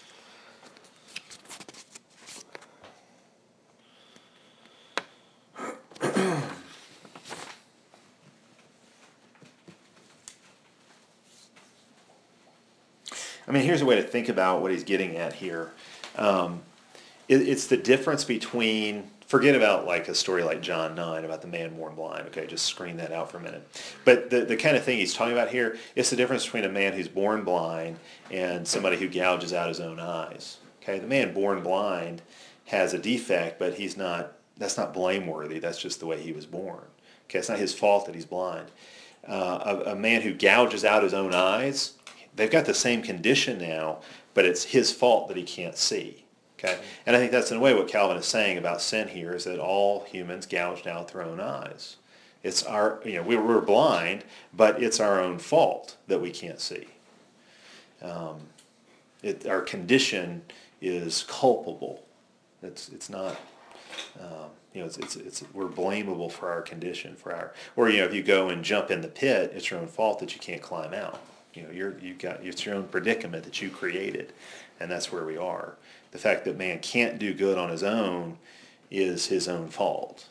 I mean, here's a way to think about what he's getting at here. Um, it, it's the difference between, forget about like a story like John nine about the man born blind. Okay, just screen that out for a minute. But the, the kind of thing he's talking about here, it's the difference between a man who's born blind and somebody who gouges out his own eyes. Okay, the man born blind has a defect, but he's not, that's not blameworthy. That's just the way he was born. Okay, it's not his fault that he's blind. Uh, a, a man who gouges out his own eyes, they've got the same condition now, but it's his fault that he can't see. Okay, and I think that's in a way what Calvin is saying about sin here is that all humans gouged out their own eyes. It's our, you know, we, we're blind, but it's our own fault that we can't see. Um, it, our condition is culpable. It's it's not. Um, you know, it's, it's it's we're blamable for our condition, for our, or you know, if you go and jump in the pit, it's your own fault that you can't climb out. You know, you're you got it's your own predicament that you created, and that's where we are. The fact that man can't do good on his own is his own fault.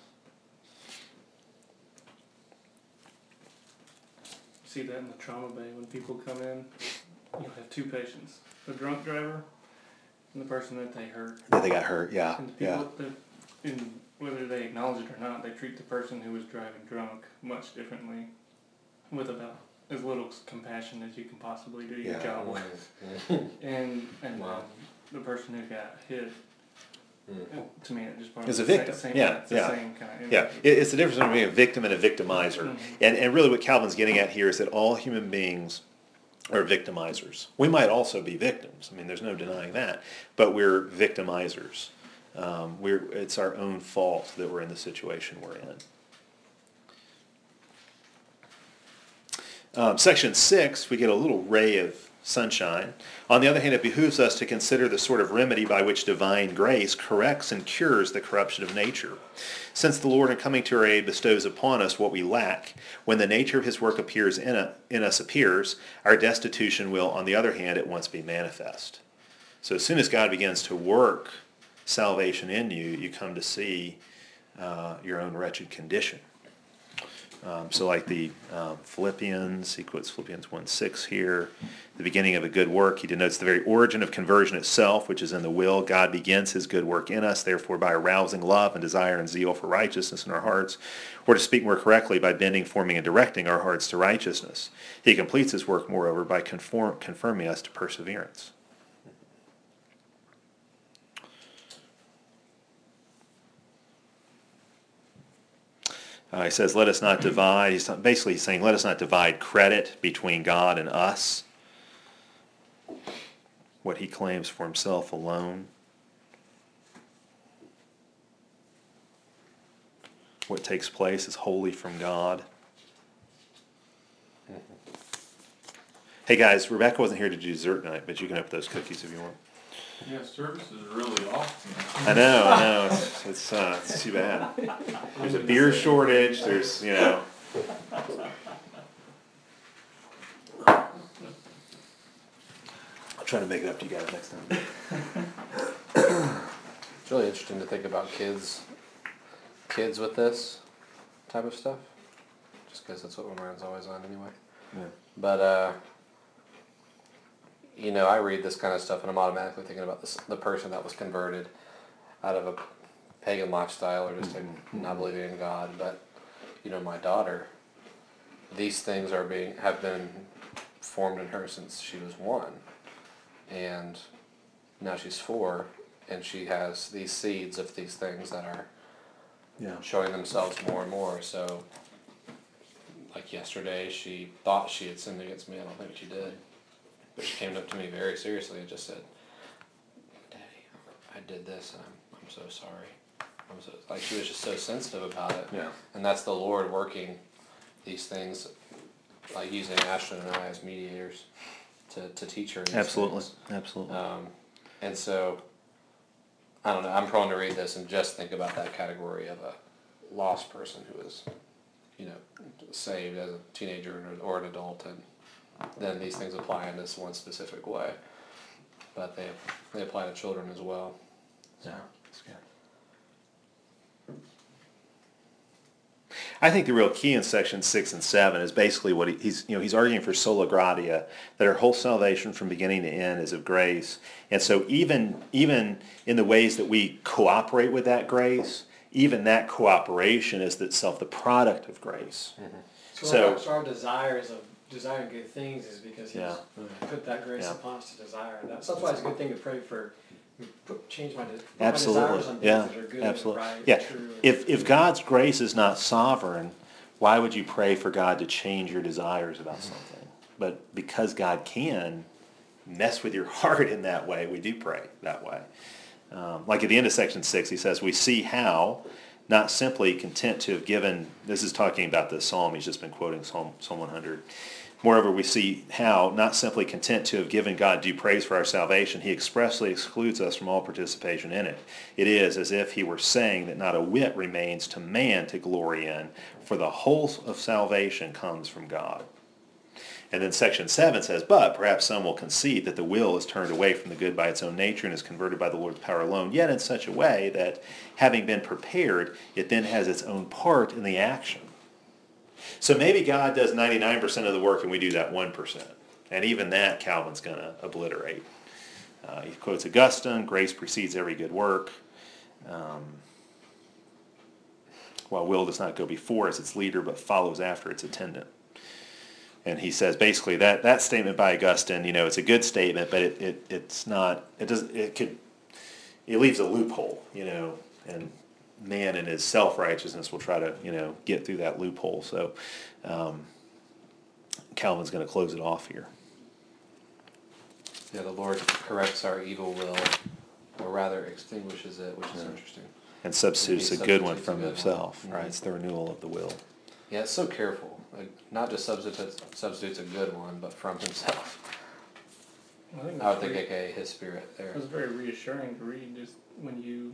See that in the trauma bay when people come in, you have two patients: the drunk driver and the person that they hurt. That they got hurt, yeah, And the yeah. people that, in whether they acknowledge it or not, they treat the person who was driving drunk much differently, with about as little compassion as you can possibly do your Yeah. job with. And and Wow. um, the person who got hit, Mm. to me, it just Is a the same- victim. Same, Yeah, it's the yeah. same kind of Yeah, it, it's the difference between a victim and a victimizer. Mhm. And and really what Calvin's getting at here is that all human beings are victimizers. We might also be victims. I mean, there's no denying that. But we're victimizers. Um, we're it's our own fault that we're in the situation we're in. Um, section six, we get a little ray of sunshine. On the other hand, it behooves us to consider the sort of remedy by which divine grace corrects and cures the corruption of nature. Since the Lord, in coming to our aid, bestows upon us what we lack, when the nature of his work appears in, a, in us appears, our destitution will, on the other hand, at once be manifest. So as soon as God begins to work salvation in you, you come to see uh, your own wretched condition. Um, so like the um, Philippians, he quotes Philippians one six here, the beginning of a good work. He denotes the very origin of conversion itself, which is in the will. God begins his good work in us, therefore by arousing love and desire and zeal for righteousness in our hearts, or to speak more correctly, by bending, forming, and directing our hearts to righteousness. He completes his work, moreover, by conform, confirming us to perseverance. Uh, he says, let us not divide. He's not, basically he's saying, let us not divide credit between God and us, what he claims for himself alone. What takes place is wholly from God. Hey guys, Rebecca wasn't here to do dessert tonight, but you can have those cookies if you want. Yeah, service is really off. I know, I know. It's it's, uh, it's too bad. There's a beer shortage. There's, you know. I'll try to make it up to you guys next time. It's really interesting to think about kids, kids with this type of stuff. Just because that's what my mind's always on anyway. Yeah. But uh, you know, I read this kind of stuff and I'm automatically thinking about this, the person that was converted out of a pagan lifestyle or just mm-hmm. not believing in God. But you know, my daughter, these things are being have been formed in her since she was one, and now she's four, and she has these seeds of these things that are yeah. showing themselves more and more. So, like yesterday, she thought she had sinned against me. I don't think she did. But she came up to me very seriously and just said, "Daddy, I did this, and I'm I'm so sorry." I'm so like she was just so sensitive about it. Yeah. And that's the Lord working these things, like using Ashton and I as mediators to, to teach her. These Absolutely, things. absolutely. Um, and so, I don't know. I'm prone to read this and just think about that category of a lost person who is, you know, saved as a teenager or, or an adult, and then these things apply in this one specific way, but they they apply to children as well. Yeah, that's good. I think the real key in section six and seven is basically what he, he's you know he's arguing for sola gratia, that our whole salvation from beginning to end is of grace, and so even even in the ways that we cooperate with that grace, even that cooperation is itself the product of grace. Mm-hmm. So, So- our, so our desires of desiring good things is because he's Yeah. put that grace Yeah. upon us to desire that. So that's why it's a good thing to pray for. Put, change my, de- put Absolutely. my desires on things Yeah. that are good, Absolutely. and right, Yeah. and true. If if God's grace is not sovereign, why would you pray for God to change your desires about something? But because God can mess with your heart in that way, we do pray that way. Um, like at the end of section six, he says, we see how, not simply content to have given, this is talking about the psalm, he's just been quoting Psalm, Psalm one hundred. Moreover, we see how, not simply content to have given God due praise for our salvation, he expressly excludes us from all participation in it. It is as if he were saying that not a whit remains to man to glory in, for the whole of salvation comes from God. And then section seven says, but perhaps some will concede that the will is turned away from the good by its own nature and is converted by the Lord's power alone, yet in such a way that, having been prepared, it then has its own part in the action. So maybe God does ninety-nine percent of the work and we do that one percent. And even that Calvin's going to obliterate. Uh, he quotes Augustine, grace precedes every good work. Um, while will does not go before as its leader, but follows after its attendant. And he says basically that, that statement by Augustine, you know, it's a good statement, but it, it it's not, it does it could, it leaves a loophole, you know, and man in his self-righteousness will try to, you know, get through that loophole. So um, Calvin's going to close it off here. Yeah, the Lord corrects our evil will, or rather extinguishes it, which is Yeah. interesting. And substitutes He a good one substitutes a from good one. himself, Mhm. right? It's the renewal of the will. Yeah, it's so careful. a, not just substitutes substitutes a good one, but from himself. I think I would that's think, re- aka his spirit there. it was very reassuring to read just when you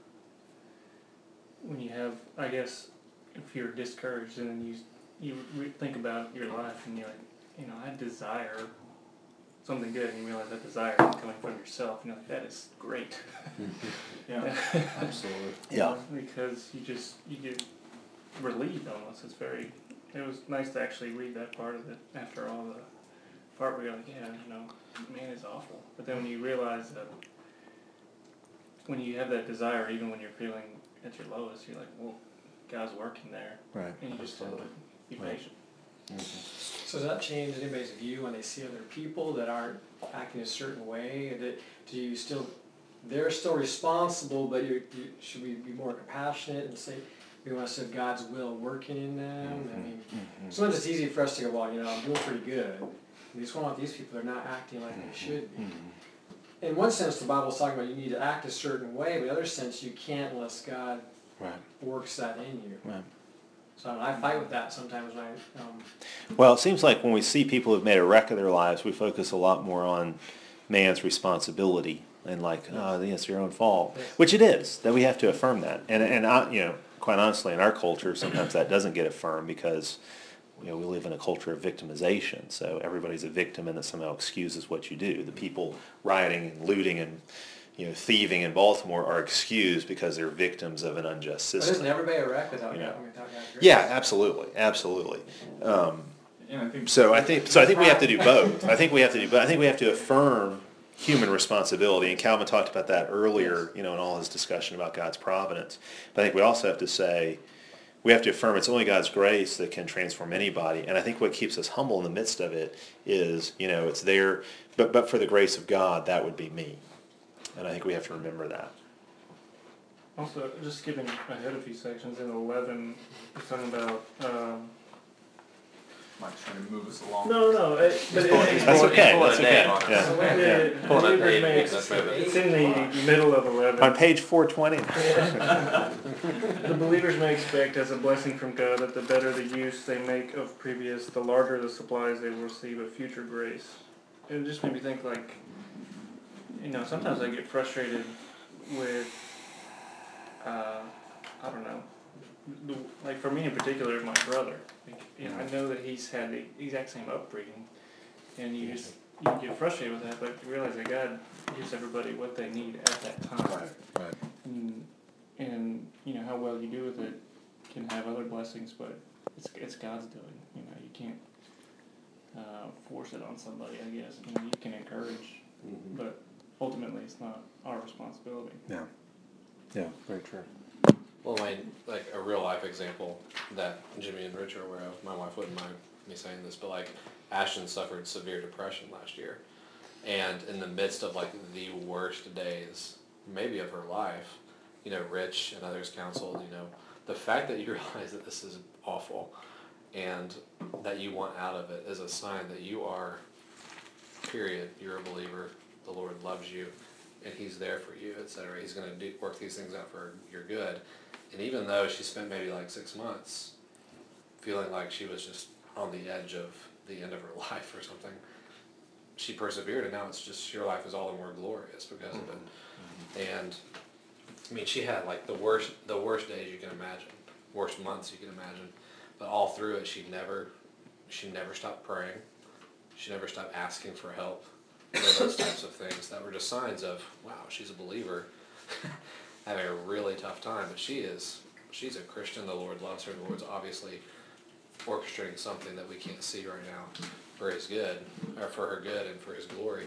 when you have, I guess, if you're discouraged and then you you re- think about your life and you're like, you know, I desire something good, and you realize that desire is coming from yourself, and you're like, that is great. Yeah. Absolutely. Yeah. Because you just, you get relieved almost. It's very, it was nice to actually read that part of it after all the part where you're like, yeah, you know, man is awful. But then when you realize that, when you have that desire, even when you're feeling at your lowest, you're like, well, God's working there. Right. And you just have to be Right. patient. So does that change anybody's view when they see other people that aren't acting a certain way? That, do you still, they're still responsible, but you, you, should we be more compassionate and say, we want to see God's will working in them? I mean, sometimes it's easy for us to go, well, you know, I'm doing pretty good. We just want these people, they're not acting like they should be. In one sense, the Bible's talking about you need to act a certain way, but in the other sense, you can't unless God Right. works that in you. Right. So I fight with that sometimes when I, um, Well, it seems like when we see people who've made a wreck of their lives, we focus a lot more on man's responsibility and like, oh, it's your own fault, Yes. which it is. That we have to affirm that, and and I, you know, quite honestly, in our culture, sometimes that doesn't get affirmed because, you know, we live in a culture of victimization. So everybody's a victim, and that somehow excuses what you do. The people rioting and looting and, you know, thieving in Baltimore are excused because they're victims of an unjust but system. isn't everybody a wreck without You God, know. I mean, without God's grace? Yeah, absolutely, absolutely. Um, And I think. So I think so. I think we have to do both. I think we have to do. But I think we have to affirm human responsibility. And Calvin talked about that earlier. You know, in all his discussion about God's providence. But I think we also have to say we have to affirm it's only God's grace that can transform anybody. And I think what keeps us humble in the midst of it is, you know, it's there. But but for the grace of God, that would be me. And I think we have to remember that. Also, just skipping ahead a few sections, in eleven, it's talking about, um, Mike's trying to move us along. no, no, it, but it, That's okay. That's okay. So Yeah. when Yeah. the Pulling up believers Dave, make, that's moving. it's in the middle of eleven. On page four twenty. The believers may expect as a blessing from God that the better the use they make of previous, the larger the supplies they will receive of future grace. It just made me think, like, you know, sometimes I get frustrated with, uh, I don't know, the, like for me in particular, my brother. Like, you know, I know that he's had the exact same upbringing, and you just you get frustrated with that, but you realize that God gives everybody what they need at that time. Right. And, and you know how well you do with it can have other blessings, but it's it's God's doing. You know, you can't uh, force it on somebody. I guess you know you can encourage, but ultimately it's not our responsibility. Yeah. Yeah. Very true. Well, I mean, like a real life example that Jimmy and Rich are aware of. My wife wouldn't mind me saying this, but like Ashton suffered severe depression last year, and in the midst of like the worst days, maybe of her life, you know, Rich and others counseled, you know, the fact that you realize that this is awful, and that you want out of it is a sign that you are, period, you're a believer. The Lord loves you, and He's there for you, et cetera. He's going to do, work these things out for your good. And even though she spent maybe like six months feeling like she was just on the edge of the end of her life or something, she persevered, and now it's just your life is all the more glorious because of it. And I mean, she had like the worst, the worst days you can imagine, worst months you can imagine, but all through it, she never, she never stopped praying. She never stopped asking for help. You know, those types of things that were just signs of, wow, she's a believer, having a really tough time, but she is, she's a Christian. The Lord loves her. The Lord's obviously orchestrating something that we can't see right now for His good, or for her good and for His glory.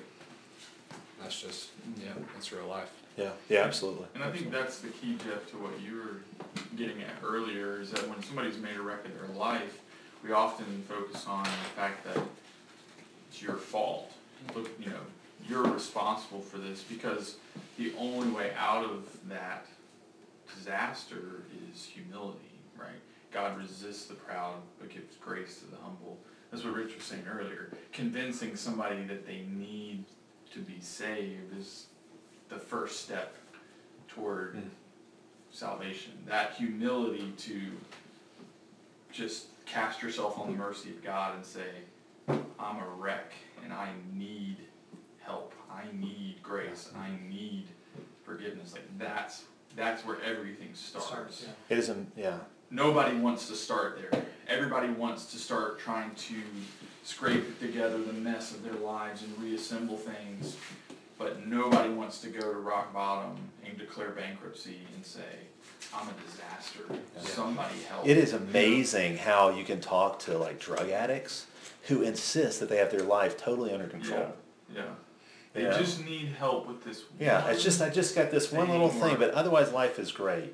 That's just, yeah, that's real life. Yeah. Yeah. Absolutely. And I think that's the key, Jeff, to what you were getting at earlier, is that when somebody's made a wreck of their life, we often focus on the fact that it's your fault. Look, you know, you're responsible for this, because the only way out of that disaster is humility, right? God resists the proud but gives grace to the humble. That's what Rich was saying earlier. Convincing somebody that they need to be saved is the first step toward mm. salvation. That humility to just cast yourself on the mercy of God and say, I'm a wreck and I need help. I need grace. I need forgiveness. Like that's that's where everything starts. It isn't, yeah. Nobody wants to start there. Everybody wants to start trying to scrape together the mess of their lives and reassemble things, but nobody wants to go to rock bottom and declare bankruptcy and say, I'm a disaster. Yeah. Somebody help. It is amazing how you can talk to like drug addicts who insist that they have their life totally under control. Yeah. They Yeah. just need help with this. Yeah, one it's just, I just got this one thing little thing, or- but otherwise life is great.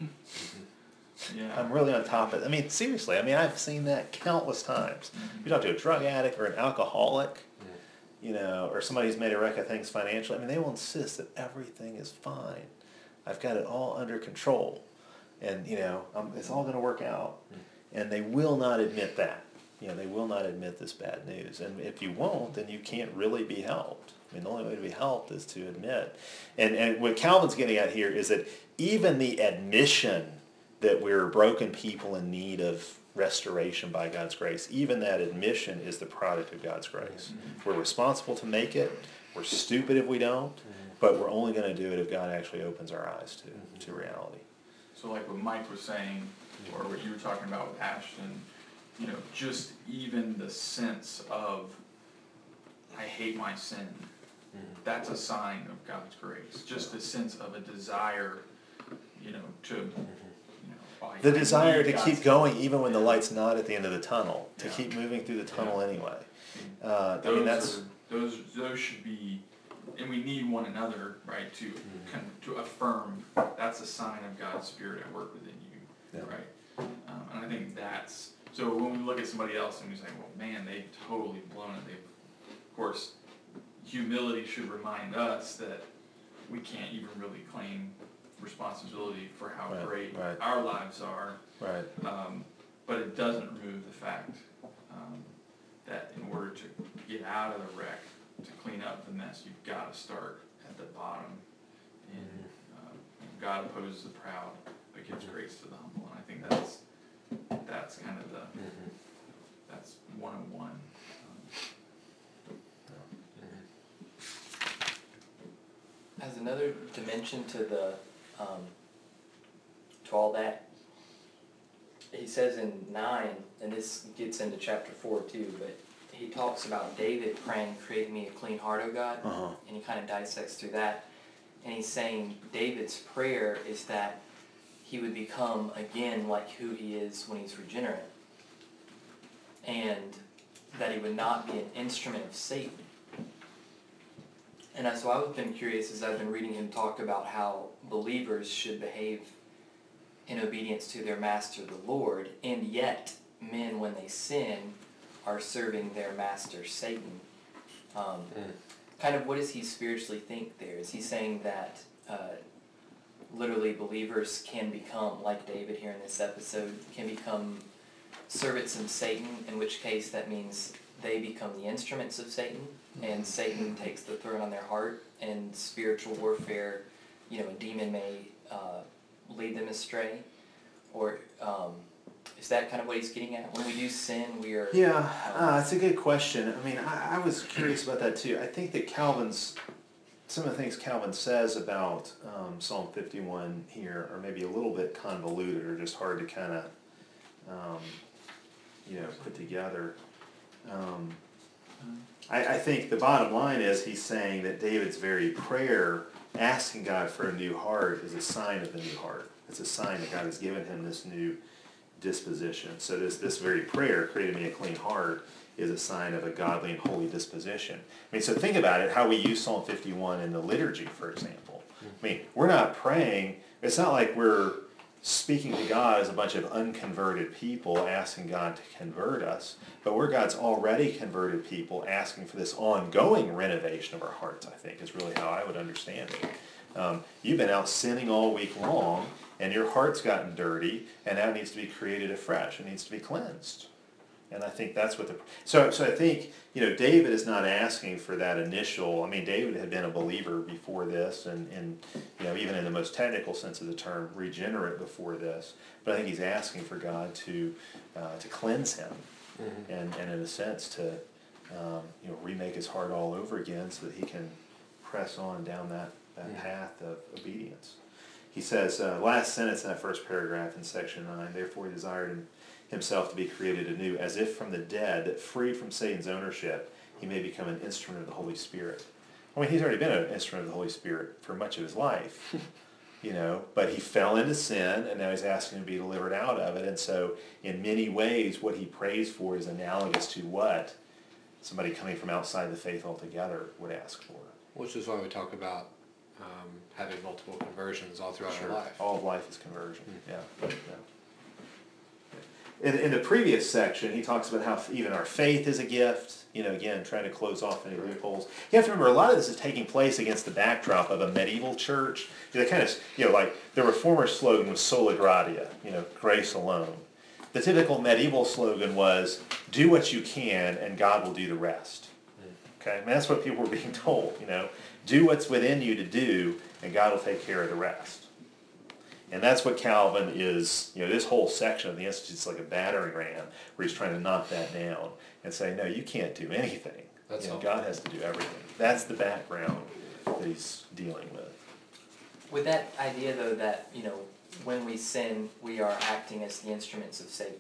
Yeah. I'm really on top of it. I mean, seriously, I mean, I've seen that countless times. Mhm. You talk to a drug addict or an alcoholic, you know, or somebody who's made a wreck of things financially, I mean, they will insist that everything is fine. I've got it all under control. And, you know, um, it's all gonna work out. And they will not admit that. You know, they will not admit this bad news. And if you won't, then you can't really be helped. I mean, the only way to be helped is to admit. And, and what Calvin's getting at here is that even the admission that we're broken people in need of restoration by God's grace, even that admission is the product of God's grace. We're responsible to make it. We're stupid if we don't. But we're only going to do it if God actually opens our eyes to, to reality. So like what Mike was saying, or what you were talking about with Ashton, you know, just even the sense of, I hate my sin, that's a sign of God's grace. Just the sense of a desire, you know, to, you know, I- The I desire need to God's keep going even when the light's not at the end of the tunnel, to Yeah. keep moving through the tunnel Yeah. anyway. Uh, I Those mean, that's, are, those, those should be, and we need one another, right, to, con- to affirm, that's a sign of God's Spirit at work within you, Yeah. right? Um, and I think that's, so when we look at somebody else and we say, well, man, they've totally blown it, they've, of course, humility should remind us that we can't even really claim responsibility for how Right, great right. our lives are. right. Um, but it doesn't remove the fact, um, that in order to get out of the wreck, to clean up the mess, you've gotta start at the bottom. And, uh, God opposes the proud, but gives grace to the humble, and I think that's, that's kind of the, that's one oh one. As another dimension to the, um, to all that, he says in nine, and this gets into chapter four too, but he talks about David praying, create me a clean heart, O God, Uh-huh. and he kind of dissects through that. And he's saying David's prayer is that he would become again like who he is when he's regenerate. And that he would not be an instrument of Satan. And I- so I've been curious as I've been reading him talk about how believers should behave in obedience to their master, the Lord, and yet men, when they sin, are serving their master, Satan. Um, kind of what does he spiritually think there? Is he saying that uh, literally believers can become, like David here in this episode, can become servants of Satan, in which case that means they become the instruments of Satan, and Satan takes the throne on their heart, and spiritual warfare, you know, a demon may uh, lead them astray? Or um, is that kind of what he's getting at? When we do sin, we are... Yeah, uh, it's a good question. I mean, I, I was curious about that too. I think that Calvin's, some of the things Calvin says about um, Psalm fifty-one here are maybe a little bit convoluted or just hard to kind of, um, you know, put together. Um, I, I think the bottom line is he's saying that David's very prayer, asking God for a new heart, is a sign of the new heart. It's a sign that God has given him this new disposition. So this this very prayer, created me a clean heart, is a sign of a godly and holy disposition. I mean, so think about it, how we use Psalm fifty-one in the liturgy, for example. I mean, we're not praying, it's not like we're speaking to God as a bunch of unconverted people asking God to convert us, but we're God's already converted people asking for this ongoing renovation of our hearts, I think, is really how I would understand it. Um, you've been out sinning all week long, and your heart's gotten dirty, and now it needs to be created afresh. It needs to be cleansed. And I think that's what the, so, so I think, you know, David is not asking for that initial, I mean, David had been a believer before this, and, and, you know, even in the most technical sense of the term, regenerate before this. But I think he's asking for God to, uh, to cleanse him, mm-hmm. and, and in a sense to, um, you know, remake his heart all over again so that he can press on down that, that mm-hmm. path of obedience. He says, uh, last sentence in that first paragraph in section nine, therefore he desired him, himself to be created anew, as if from the dead, that freed from Satan's ownership, he may become an instrument of the Holy Spirit. I mean, he's already been an instrument of the Holy Spirit for much of his life, you know, but he fell into sin, and now he's asking to be delivered out of it. And so, in many ways, what he prays for is analogous to what somebody coming from outside the faith altogether would ask for. Which is why we talk about um, having multiple conversions all throughout Sure. our life. All of life is conversion. Mm. Yeah. yeah. In, in the previous section, he talks about how even our faith is a gift. You know, again, trying to close off any loopholes. You have to remember, a lot of this is taking place against the backdrop of a medieval church. They kind of, you know, like the Reformer slogan was "Sola Gratia," you know, grace alone. The typical medieval slogan was, "Do what you can, and God will do the rest." Okay, and that's what people were being told. You know, do what's within you to do, and God will take care of the rest. And that's what Calvin is, you know, this whole section of the Institute is like a battering ram where he's trying to knock that down and say, no, you can't do anything. That's you know, all. God has to do everything. That's the background that he's dealing with. With that idea, though, that, you know, when we sin, we are acting as the instruments of Satan.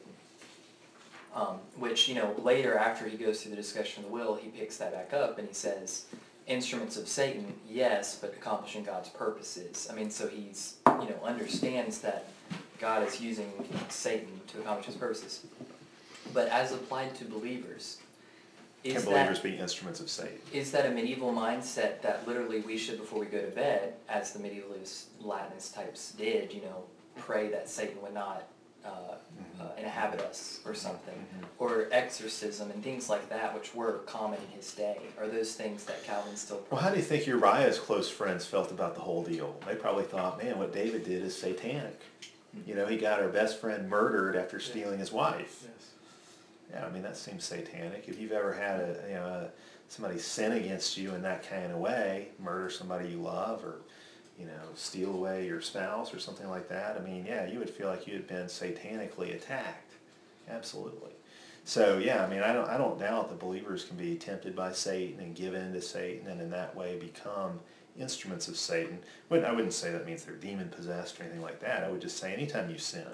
Um, which, you know, later after he goes through the discussion of the will, he picks that back up and he says, instruments of Satan, yes, but accomplishing God's purposes. I mean, so he's, you know, understands that God is using Satan to accomplish his purposes. But as applied to believers, is Can believers be instruments of Satan? Is that a medieval mindset that literally we should, before we go to bed, as the medievalist Latinist types did, you know, pray that Satan would not uh, mm-hmm. uh, inhabit us or something, mm-hmm. or exorcism and things like that, which were common in his day? Are those things that Calvin still? Well, how do you think Uriah's close friends felt about the whole deal? They probably thought, man, what David did is satanic. Mm-hmm. You know, he got our best friend murdered after stealing his wife. Yes. Yeah, I mean, that seems satanic. If you've ever had a, you know, a, somebody sin against you in that kind of way, murder somebody you love, or, you know, steal away your spouse or something like that, I mean, yeah, you would feel like you had been satanically attacked. Absolutely. So, yeah, I mean, I don't, I don't doubt that believers can be tempted by Satan and give in to Satan and in that way become instruments of Satan. But I wouldn't say that means they're demon-possessed or anything like that. I would just say anytime you sin,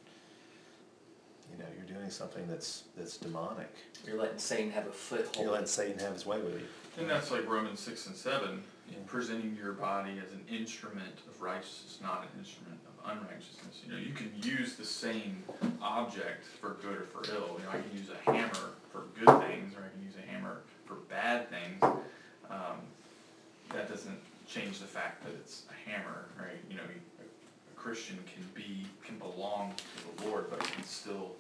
you know, you're doing something that's that's demonic. You're letting Satan have a foothold. You're letting Satan have his way with you. And that's like Romans six and seven, in presenting your body as an instrument of righteousness, not an instrument of unrighteousness. You know, you can use the same object for good or for ill. You know, I can use a hammer for good things, or I can use a hammer for bad things. Um, that doesn't change the fact that it's a hammer, right? You know, a, a Christian can be, can belong to the Lord, but can still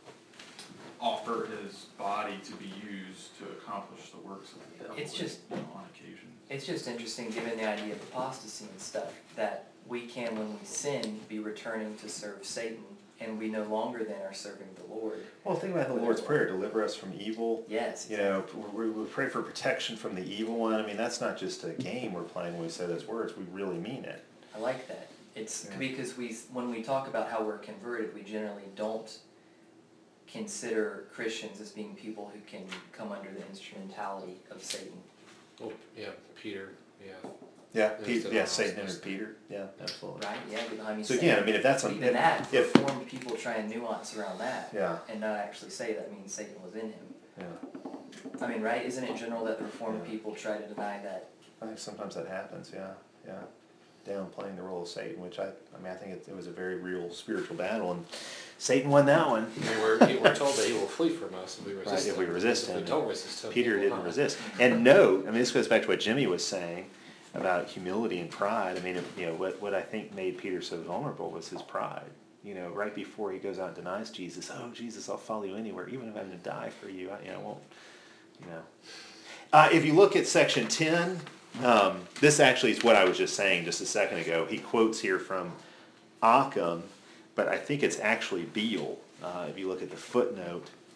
offer his body to be used to accomplish the works of the devil. It's just, you know, on occasion. It's just interesting, given the idea of apostasy and stuff, that we can, when we sin, be returning to serve Satan, and we no longer then are serving the Lord. Well, think about the Lord's Prayer: deliver us from evil. Yes. You know, we, we pray for protection from the evil one. I mean, that's not just a game we're playing when we say those words. We really mean it. I like that. It's Yeah. because we, when we talk about how we're converted, we generally don't consider Christians as being people who can come under the instrumentality of Satan. Well, yeah, Peter, yeah. Yeah, There's Pete, the yeah, laws Satan and entered stuff. Peter. Yeah, absolutely. Right? Yeah, get behind me. So Satan. again, I mean, if that's Even if, that, if Reformed people try and nuance around that, yeah, and not actually say that means Satan was in him. yeah, I mean, right? Isn't it general that the Reformed Yeah. people try to deny that? I think sometimes that happens. Yeah, yeah, downplaying the role of Satan, which I, I mean, I think it, it was a very real spiritual battle, and Satan won that one. And we're, we're told that he will flee from us if we resist Right, him. if we resist him. We don't resist him. Peter he will didn't not. resist. And note, I mean, this goes back to what Jimmy was saying about humility and pride. I mean, if, you know, what, what I think made Peter so vulnerable was his pride. You know, right before he goes out and denies Jesus, oh, Jesus, I'll follow you anywhere, even if I have to die for you. I, you know, I won't, you know. Uh, if you look at section ten, um, this actually is what I was just saying just a second ago. He quotes here from Occam, but I think it's actually Beale. Uh, if you look at the footnote,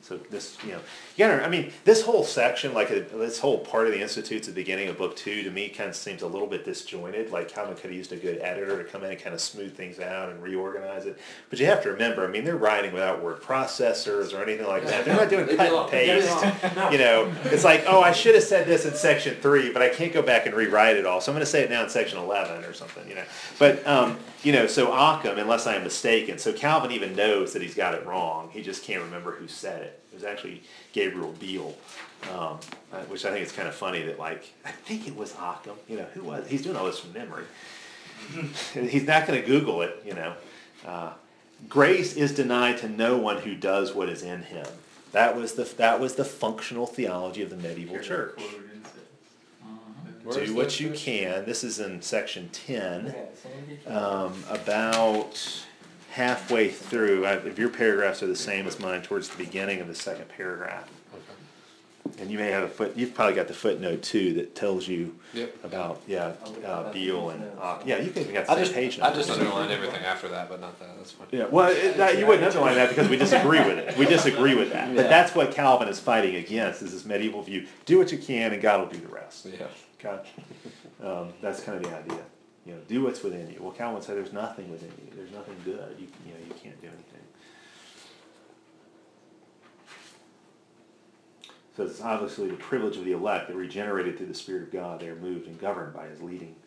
So this, you know, you gotta, I mean, this whole section, like uh, this whole part of the Institutes at the beginning of book two, to me, kind of seems a little bit disjointed. Like Calvin could have used a good editor to come in and kind of smooth things out and reorganize it. But you have to remember, I mean, they're writing without word processors or anything like that. They're not doing They cut do and all- they do paste. all- You know, it's like, oh, I should have said this in section three, but I can't go back and rewrite it all, so I'm going to say it now in section eleven or something. You know, but um, you know, so Occam, unless I am mistaken, so Calvin even knows that he's got it wrong. He just can't remember who said it. It was actually Gabriel Beale, um, uh, which I think is kind of funny that, like, I think it was Occam. You know, who was? He's doing all this from memory. He's not going to Google it. You know, uh, grace is denied to no one who does what is in him. That was the that was the functional theology of the medieval church. Where's Do what that you section? can. This is in section ten. Okay, so maybe if- Um, about halfway through, I- if your paragraphs are the same as mine, towards the beginning of the second paragraph. Okay. And you may have a foot, you've probably got the footnote too that tells you Yep. about, yeah, I'll look uh, at Beale these and, notes. uh, yeah, you can even got I the just, same page I numbers. just underlined everything after that, but not that, that's fine. Yeah, well, it, that, you wouldn't underline that because we disagree with it. We disagree with that. But Yeah. that's what Calvin is fighting against, is this medieval view. Do what you can and God will do the rest. Yeah. Okay? Um, that's kind of the idea. You know, do what's within you. Well, Calvin said there's nothing within you. There's nothing good. You, you know, you can't do anything. So it's obviously the privilege of the elect that regenerated through the Spirit of God. They are moved and governed by His leading.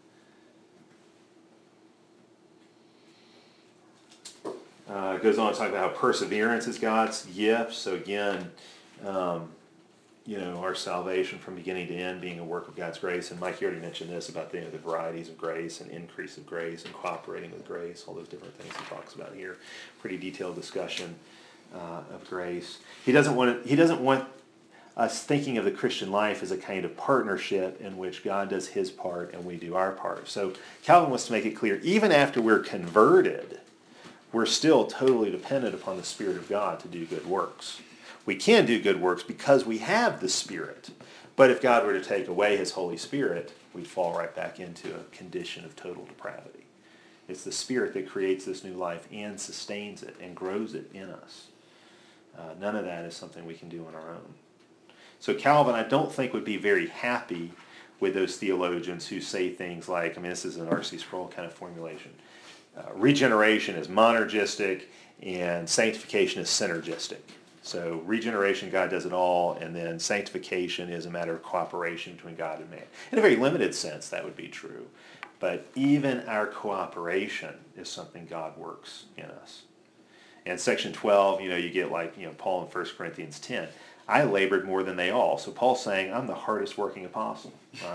Uh, it goes on to talk about how perseverance is God's gift. So again, um, you know, our salvation from beginning to end being a work of God's grace. And Mike, you already mentioned this about the, you know, the varieties of grace and increase of grace and cooperating with grace, all those different things he talks about here. Pretty detailed discussion uh, of grace. He doesn't want it, he doesn't want us thinking of the Christian life as a kind of partnership in which God does His part and we do our part. So Calvin wants to make it clear, even after we're converted, we're still totally dependent upon the Spirit of God to do good works. We can do good works because we have the Spirit. But if God were to take away His Holy Spirit, we'd fall right back into a condition of total depravity. It's the Spirit that creates this new life and sustains it and grows it in us. Uh, none of that is something we can do on our own. So Calvin, I don't think, would be very happy with those theologians who say things like, I mean, this is an R C Sproul kind of formulation. Uh, regeneration is monergistic and sanctification is synergistic. So regeneration, God does it all, and then sanctification is a matter of cooperation between God and man. In a very limited sense, that would be true. But even our cooperation is something God works in us. And section twelve, you know, you get like, you know, Paul in First Corinthians ten. I labored more than they all. So Paul's saying, I'm the hardest working apostle, all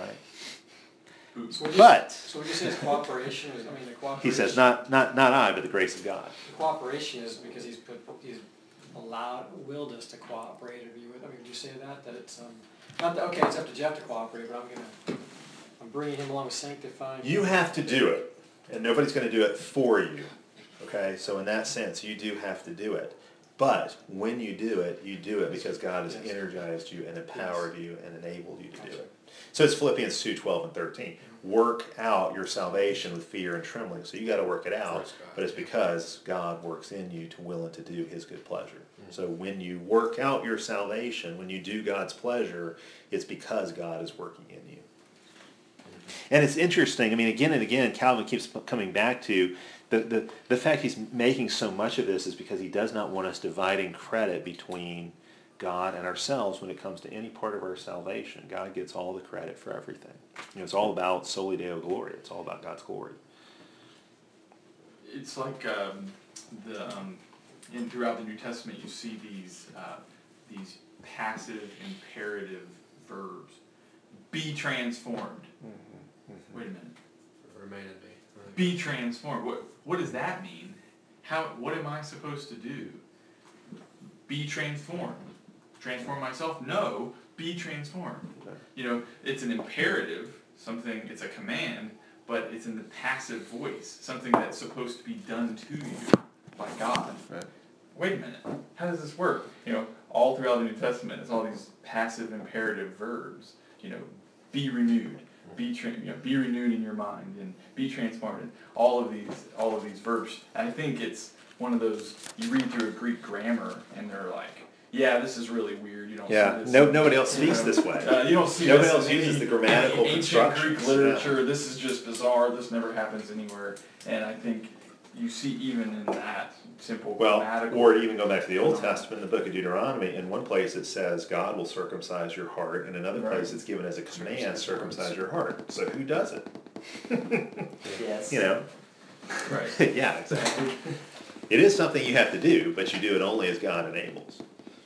right? So what you- But, So what you say is cooperation is, I mean, the cooperation. he says, not, not, not I, but the grace of God. The cooperation is because he's put, he's allowed, willed us to cooperate, or you would, I mean, would you say that, that it's, um, not that, okay, it's up to Jeff to cooperate, but I'm gonna, I'm bringing him along with sanctifying. You have to do it, and nobody's going to do it for you. Okay, so in that sense, you do have to do it. But when you do it, you do it because God has Yes. energized you and empowered you and enabled you to do it. So it's Philippians two, twelve, and thirteen. Work out your salvation with fear and trembling. So you got to work it out, Praise God. but it's because God works in you to will and to do His good pleasure. So when you work out your salvation, when you do God's pleasure, it's because God is working in you. And it's interesting, I mean, again and again, Calvin keeps coming back to the, the, the fact he's making so much of this is because he does not want us dividing credit between God and ourselves when it comes to any part of our salvation. God gets all the credit for everything. You know, it's all about soli Deo Gloria. It's all about God's glory. It's like um, the um, in throughout the New Testament you see these uh, these passive imperative verbs. Be transformed. Wait a minute. Remain in me. Be transformed. What what does that mean? How what am I supposed to do? Be transformed. Transform myself? No. Be transformed. You know, it's an imperative, something, it's a command, but it's in the passive voice, something that's supposed to be done to you by God. Right. Wait a minute, how does this work? You know, all throughout the New Testament, it's all these passive imperative verbs. You know, be renewed, be tra- you know, be renewed in your mind, and be transformed. And all of these, all of these verbs. And I think it's one of those you read through a Greek grammar, and they're like, yeah, this is really weird. You don't Yeah, see this. no, in- nobody else speaks you know, this way. Uh, you don't see Nobody this else in uses any the grammatical ancient constructions, Greek literature. This is just bizarre. This never happens anywhere. And I think you see even in that simple Well, grammatical. or even go back to the Old Testament, in the book of Deuteronomy, in one place it says God will circumcise your heart, and in another place it's given as a command, circumcise your heart. So who does it? Yes. You know? Right. Yeah, exactly. It is something you have to do, but you do it only as God enables.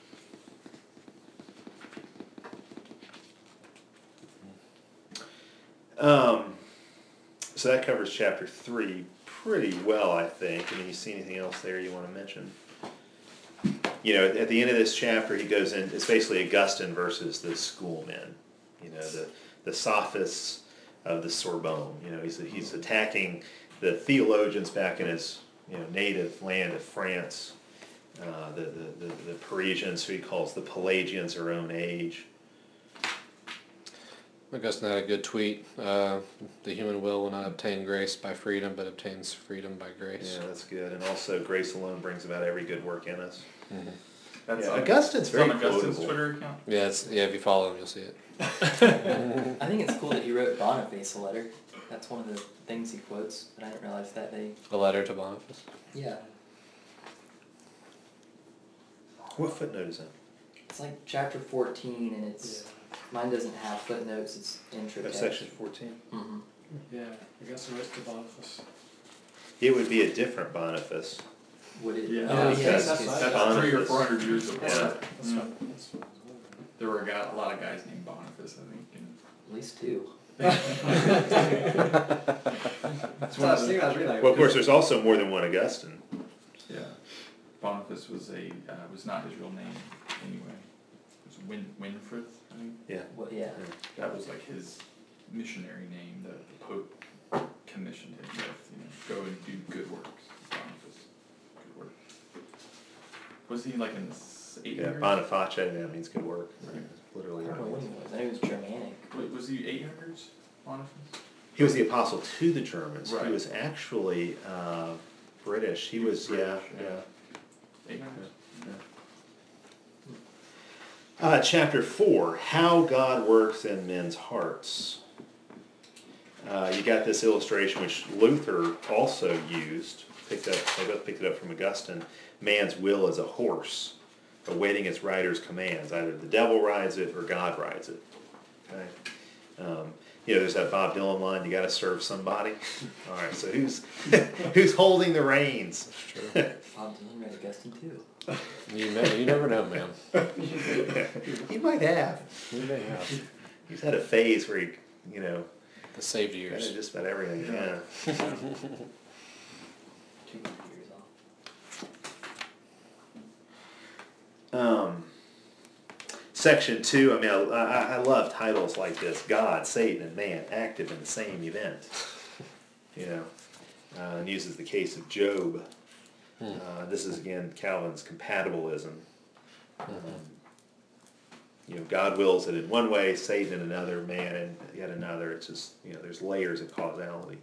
Um, so that covers chapter three pretty well, I think. I mean, you see anything else there you want to mention? You know, at, at the end of this chapter, he goes in, it's basically Augustine versus the schoolmen, you know, the, the sophists of the Sorbonne. You know, he's, he's attacking the theologians back in his, you know, native land of France, uh, the, the, the, the Parisians, who he calls the Pelagians, our own age. Augustine had a good tweet. Uh, the human will will not obtain grace by freedom, but obtains freedom by grace. Yeah, that's good. And also, grace alone brings about every good work in us. Mm-hmm. That's Yeah, on- Augustine's it's very on Augustine's quotable. Twitter account. Yeah, it's, yeah. If you follow him, you'll see it. I think it's cool that he wrote Boniface a letter. That's one of the things he quotes, but I didn't realize that they. A letter to Boniface. Yeah. What footnote is that? It's like chapter fourteen, and it's mine doesn't have footnotes. It's intro That's text. section fourteen. Mm-hmm. Yeah, I guess the rest of Boniface. It would be a different Boniface. Would it? Yeah. Oh, Yeah, yes. that's- it's- That's Boniface. three or four hundred years apart. Yeah. That's Mm. what, that's what I was wondering. There were a, guy, a lot of guys named Boniface, I think. And At least two. That's what I was thinking, I was reading like. Well, of course, there's also more than one Augustine. yeah, Boniface was a uh, was not his real name anyway. It was Win Winfrith, I think. Yeah. Well, yeah. That was like his missionary name that the Pope commissioned him with. You know, go and do good works. Boniface, good work. Was he like in the s- eight Yeah, hundreds? Boniface, that means good work. Right. Literally. I don't know what he was. I know he was Germanic. Wait, was he eight hundreds? Boniface. He was the apostle to the Germans. Right. He was actually uh, British. He He was, was yeah, British, yeah. yeah. Eight hundreds. Uh, chapter four, how God works in men's hearts. Uh, you got this illustration which Luther also used. Picked up, they both picked it up from Augustine. Man's will is a horse, awaiting its rider's commands. Either the devil rides it or God rides it. Okay. Um, you know, there's that Bob Dylan line, you gotta serve somebody. All right, so who's who's holding the reins? Bob Dylan read Augustine too. You never, you never know, man. He might have. You may have. He's had a phase where he, you know, The saved read years. just about everything, yeah. Two years off. Um, section two, I mean, I, I, I love titles like this, God, Satan, and man, active in the same event. You know, uh, and uses the case of Job. Uh, this is, again, Calvin's compatibilism. Um, you know, God wills it in one way, Satan in another, man in yet another. It's just, you know, there's layers of causality.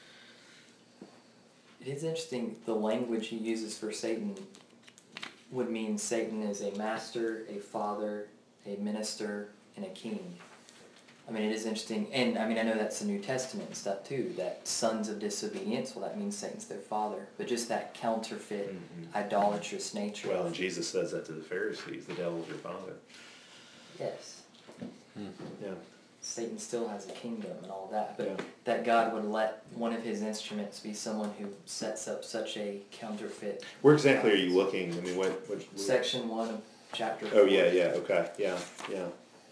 It is interesting, the language he uses for Satan would mean Satan is a master, a father, a minister, and a king. I mean, it is interesting, and I mean, I know that's the New Testament and stuff too, that sons of disobedience, well, that means Satan's their father, but just that counterfeit, Mhm. idolatrous nature. Well, of- and Jesus says that to the Pharisees, the devil's your father. Yes, Yeah. Satan still has a kingdom and all that, but Yeah. that God would let one of his instruments be someone who sets up such a counterfeit. Where exactly are you looking? I mean, what, what? what- Section one of chapter four. Oh, yeah, yeah, okay, yeah, yeah.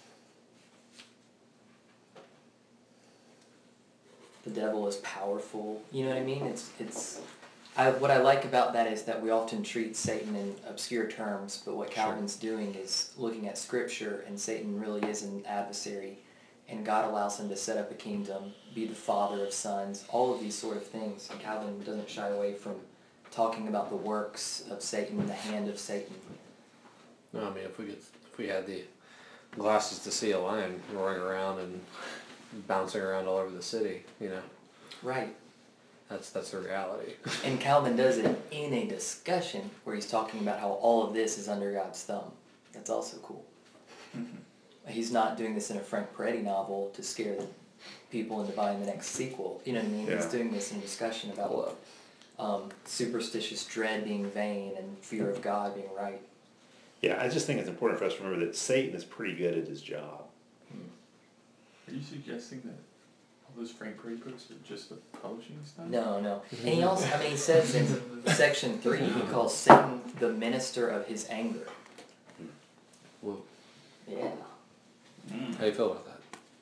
The devil is powerful. You know what I mean? It's it's. I what I like about that is that we often treat Satan in obscure terms, but what Calvin's doing is looking at Scripture, and Satan really is an adversary, and God allows him to set up a kingdom, be the father of sons, all of these sort of things. And Calvin doesn't shy away from talking about the works of Satan, the hand of Satan. No, I mean, if we could, if we had the glasses to see a lion roaring around and bouncing around all over the city, you know, Right. that's that's the reality. And Calvin does it in a discussion where he's talking about how all of this is under God's thumb. That's also cool. He's not doing this in a Frank Peretti novel to scare the people into buying the next sequel. You know what I mean? He's Yeah. doing this in a discussion about um, superstitious dread being vain and fear of God being right. Yeah, I just think it's important for us to remember that Satan is pretty good at his job. Are you suggesting that all those Frank Peretti books are just the publishing stuff? No, no. And he also, I mean, he says in section three, he calls Satan the minister of his anger. Whoa. Yeah. Mm. How do you feel about that?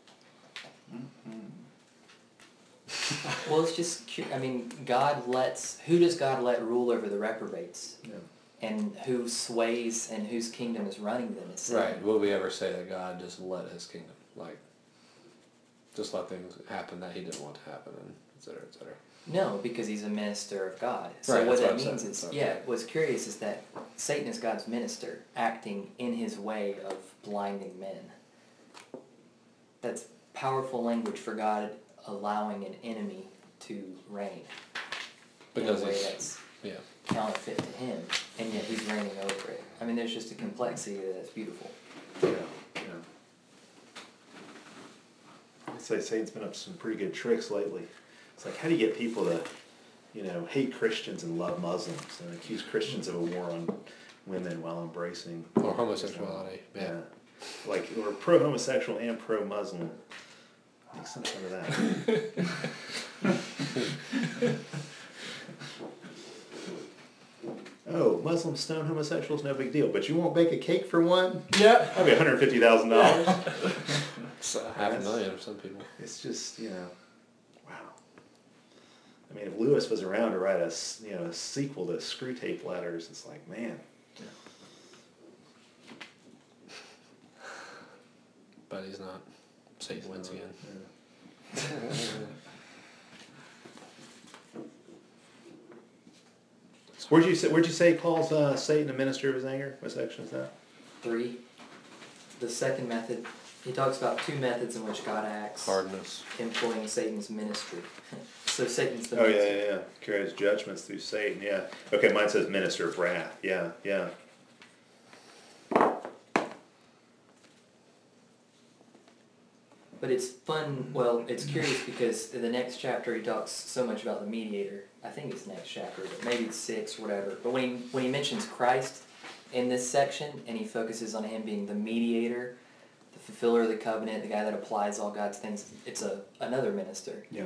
Well, it's just, cu- I mean, God lets, who does God let rule over the reprobates? Yeah. And who sways and whose kingdom is running them is Satan. Right. Will we ever say that God just let his kingdom, like, just let things happen that he didn't want to happen, and et cetera, et cetera? No, because he's a minister of God. So Right, what that's that what I'm means saying, is, so- yeah, what's curious is that Satan is God's minister, acting in his way of blinding men. That's powerful language for God allowing an enemy to reign Because in a way he's, that's yeah. counterfeit to him, and yet he's reigning over it. I mean, there's just a complexity that's beautiful. Yeah, yeah. I'd say Satan's been up to some pretty good tricks lately. It's like, how do you get people to, you know, hate Christians and love Muslims and accuse Christians of a war on women while embracing Or homosexuality, yeah. Yeah. Like, we're pro-homosexual and pro-Muslim. Make some fun of that. Oh, Muslims stone homosexuals, no big deal. But you won't bake a cake for one? Yeah. That'd be one hundred fifty thousand dollars. It's a half a million for some people. It's just, you know, wow. I mean, if Lewis was around to write a, s- you know, a sequel to Screw Tape Letters, it's like, man. But he's not. Satan wins again. Where'd you say, where'd you say he calls uh, Satan a minister of his anger? What section is that? Three, the second method, he talks about two methods in which God acts, Hardness. employing Satan's ministry. So Satan's the Oh, yeah, minister. yeah, yeah. Carries judgments through Satan, yeah. Okay, mine says minister of wrath. Yeah, yeah. But it's fun, well, it's curious because in the next chapter he talks so much about the mediator. I think it's the next chapter, but maybe it's six or whatever. But when he, when he mentions Christ in this section and he focuses on him being the mediator, the fulfiller of the covenant, the guy that applies all God's things, it's a another minister. Yeah.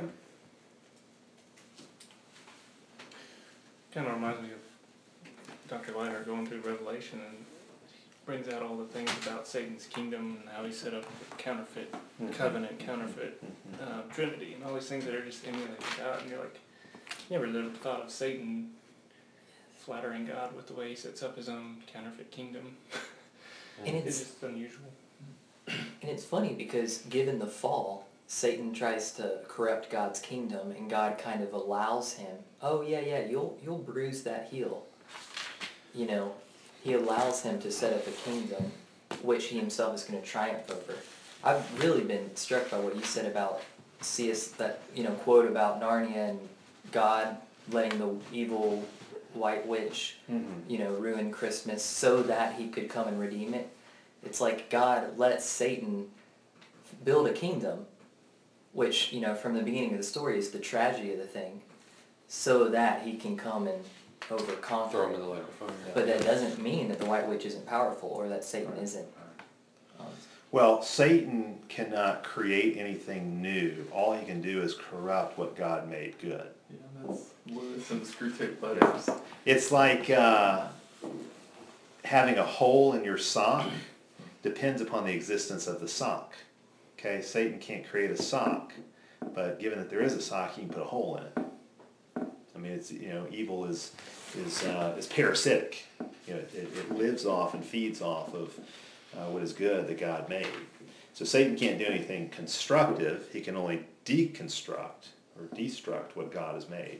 Kind of reminds me of Doctor Leiter going through Revelation and brings out all the things about Satan's kingdom and how he set up a counterfeit covenant, counterfeit uh, Trinity, and all these things that are just emulating God. And you're like, you never lived thought of Satan flattering God with the way he sets up his own counterfeit kingdom. And It's it's just unusual. and it's funny because given the fall, Satan tries to corrupt God's kingdom, and God kind of allows him. Oh yeah, yeah, you'll you'll bruise that heel. You know, he allows him to set up a kingdom, which he himself is going to triumph over. I've really been struck by what you said about C S that you know quote about Narnia and God letting the evil white witch, you know, ruin Christmas so that he could come and redeem it. It's like God lets Satan build a kingdom, which, you know, from the beginning of the story is the tragedy of the thing, so that he can come and overconquer Throw him it. in the lake of fire. Yeah. But that doesn't mean that the white witch isn't powerful or that Satan isn't. Um, Well, Satan cannot create anything new. All he can do is corrupt what God made good. Yeah, that's Lewis and the Screw Tape Letters. It's like uh, having a hole in your sock depends upon the existence of the sock. Okay, Satan can't create a sock, but given that there is a sock, he can put a hole in it. I mean, it's you know, evil is is uh, is parasitic. You know, it, it lives off and feeds off of uh, what is good that God made. So Satan can't do anything constructive. He can only deconstruct or destruct what God has made.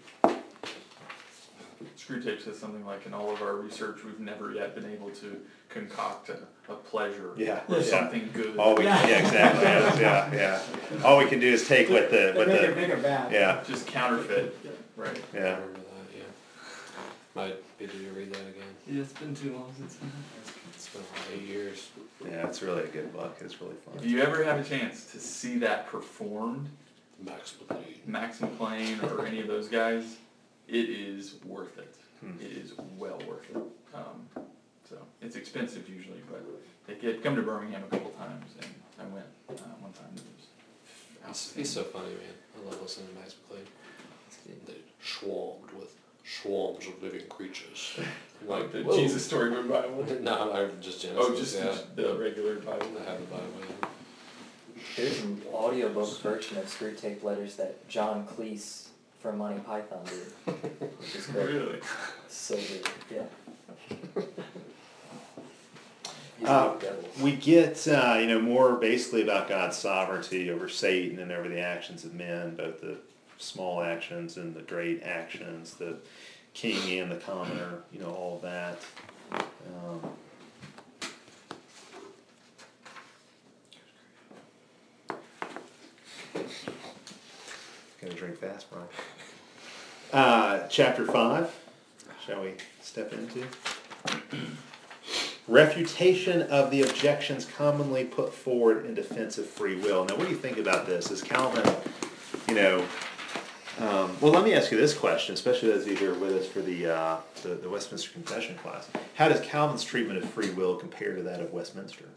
Screw Tape says something like, in all of our research, we've never yet been able to concoct a, a pleasure Yeah, or yeah. something good. All we yeah, yeah exactly yeah, yeah yeah. All we can do is take what the They what make it the big or bad. yeah Just counterfeit, right? I yeah. remember that, yeah. Might be due to read that again. Yeah, it's been too long since. It's been like eight years. Yeah, it's really a good book. It's really If fun. you ever have a chance to see that performed, Max McLean. Max McLean or any of those guys, it is worth it. Hmm. It is well worth it. Um, so it's expensive usually, but they get come to Birmingham a couple times, and I went uh, one time. It was He's, he's so funny, man. I love listening to Max McLean. They swarmed with swarms of living creatures. I'm like like, the whoa. Jesus Story Book Bible. No, I just Genesis. Oh, just yeah. the regular Bible. I have the Bible. Yeah. There's an audiobook version of Screw Tape Letters that John Cleese from Monty Python did, which is great. Really? So good, yeah. He's Uh, a big devil. We get, uh, you know, more basically about God's sovereignty over Satan and over the actions of men, both the small actions and the great actions, the king and the commoner, you know, all of that. Um, Gotta drink fast, Brian. Uh, chapter five, shall we step into? Refutation of the objections commonly put forward in defense of free will. Now, what do you think about this? Is Calvin, you know, um, well, let me ask you this question, especially those of you who are with us for the, uh, the the Westminster Confession class. How does Calvin's treatment of free will compare to that of Westminster?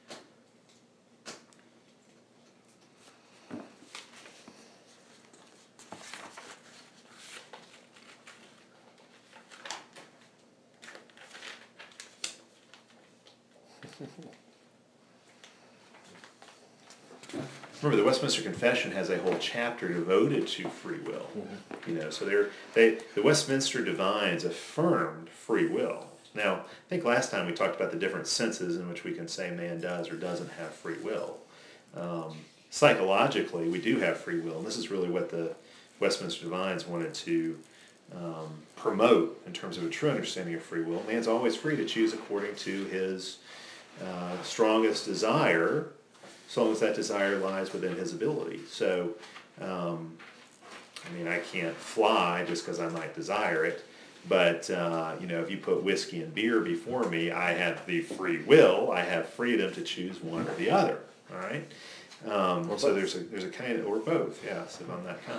Remember, the Westminster Confession has a whole chapter devoted to free will. Mm-hmm. You know, so they're, they the Westminster divines affirmed free will. Now, I think last time we talked about the different senses in which we can say man does or doesn't have free will. Um, psychologically, we do have free will, and this is really what the Westminster divines wanted to um, promote in terms of a true understanding of free will. Man's always free to choose according to his uh, strongest desire, so long as that desire lies within his ability. So, um, I mean, I can't fly just because I might desire it, but, uh, you know, if you put whiskey and beer before me, I have the free will, I have freedom to choose one or the other, all right? Um, so there's a, there's a kind of, or both, yes, if I'm that kind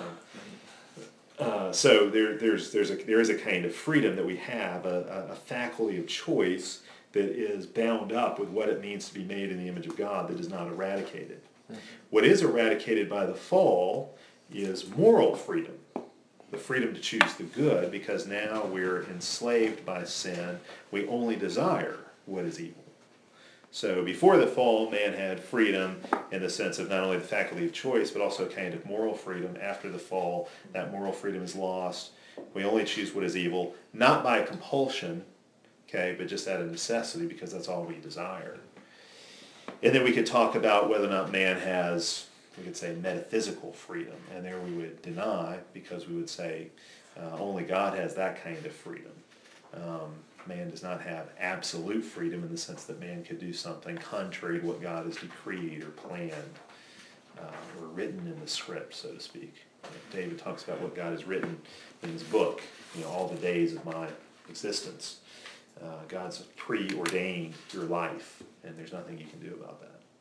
of. Uh, so there, there's, there's a, there is a kind of freedom that we have, a, a faculty of choice that is bound up with what it means to be made in the image of God that is not eradicated. Mm-hmm. What is eradicated by the fall is moral freedom, the freedom to choose the good, because now we're enslaved by sin. We only desire what is evil. So before the fall, man had freedom in the sense of not only the faculty of choice, but also a kind of moral freedom. After the fall, that moral freedom is lost. We only choose what is evil, not by compulsion, okay, but just out of necessity, because that's all we desire. And then we could talk about whether or not man has, we could say, metaphysical freedom. And there we would deny, because we would say uh, only God has that kind of freedom. Um, man does not have absolute freedom in the sense that man could do something contrary to what God has decreed or planned uh, or written in the script, so to speak. David talks about what God has written in his book, you know, all the days of my existence. Uh, God's preordained your life, and there's nothing you can do about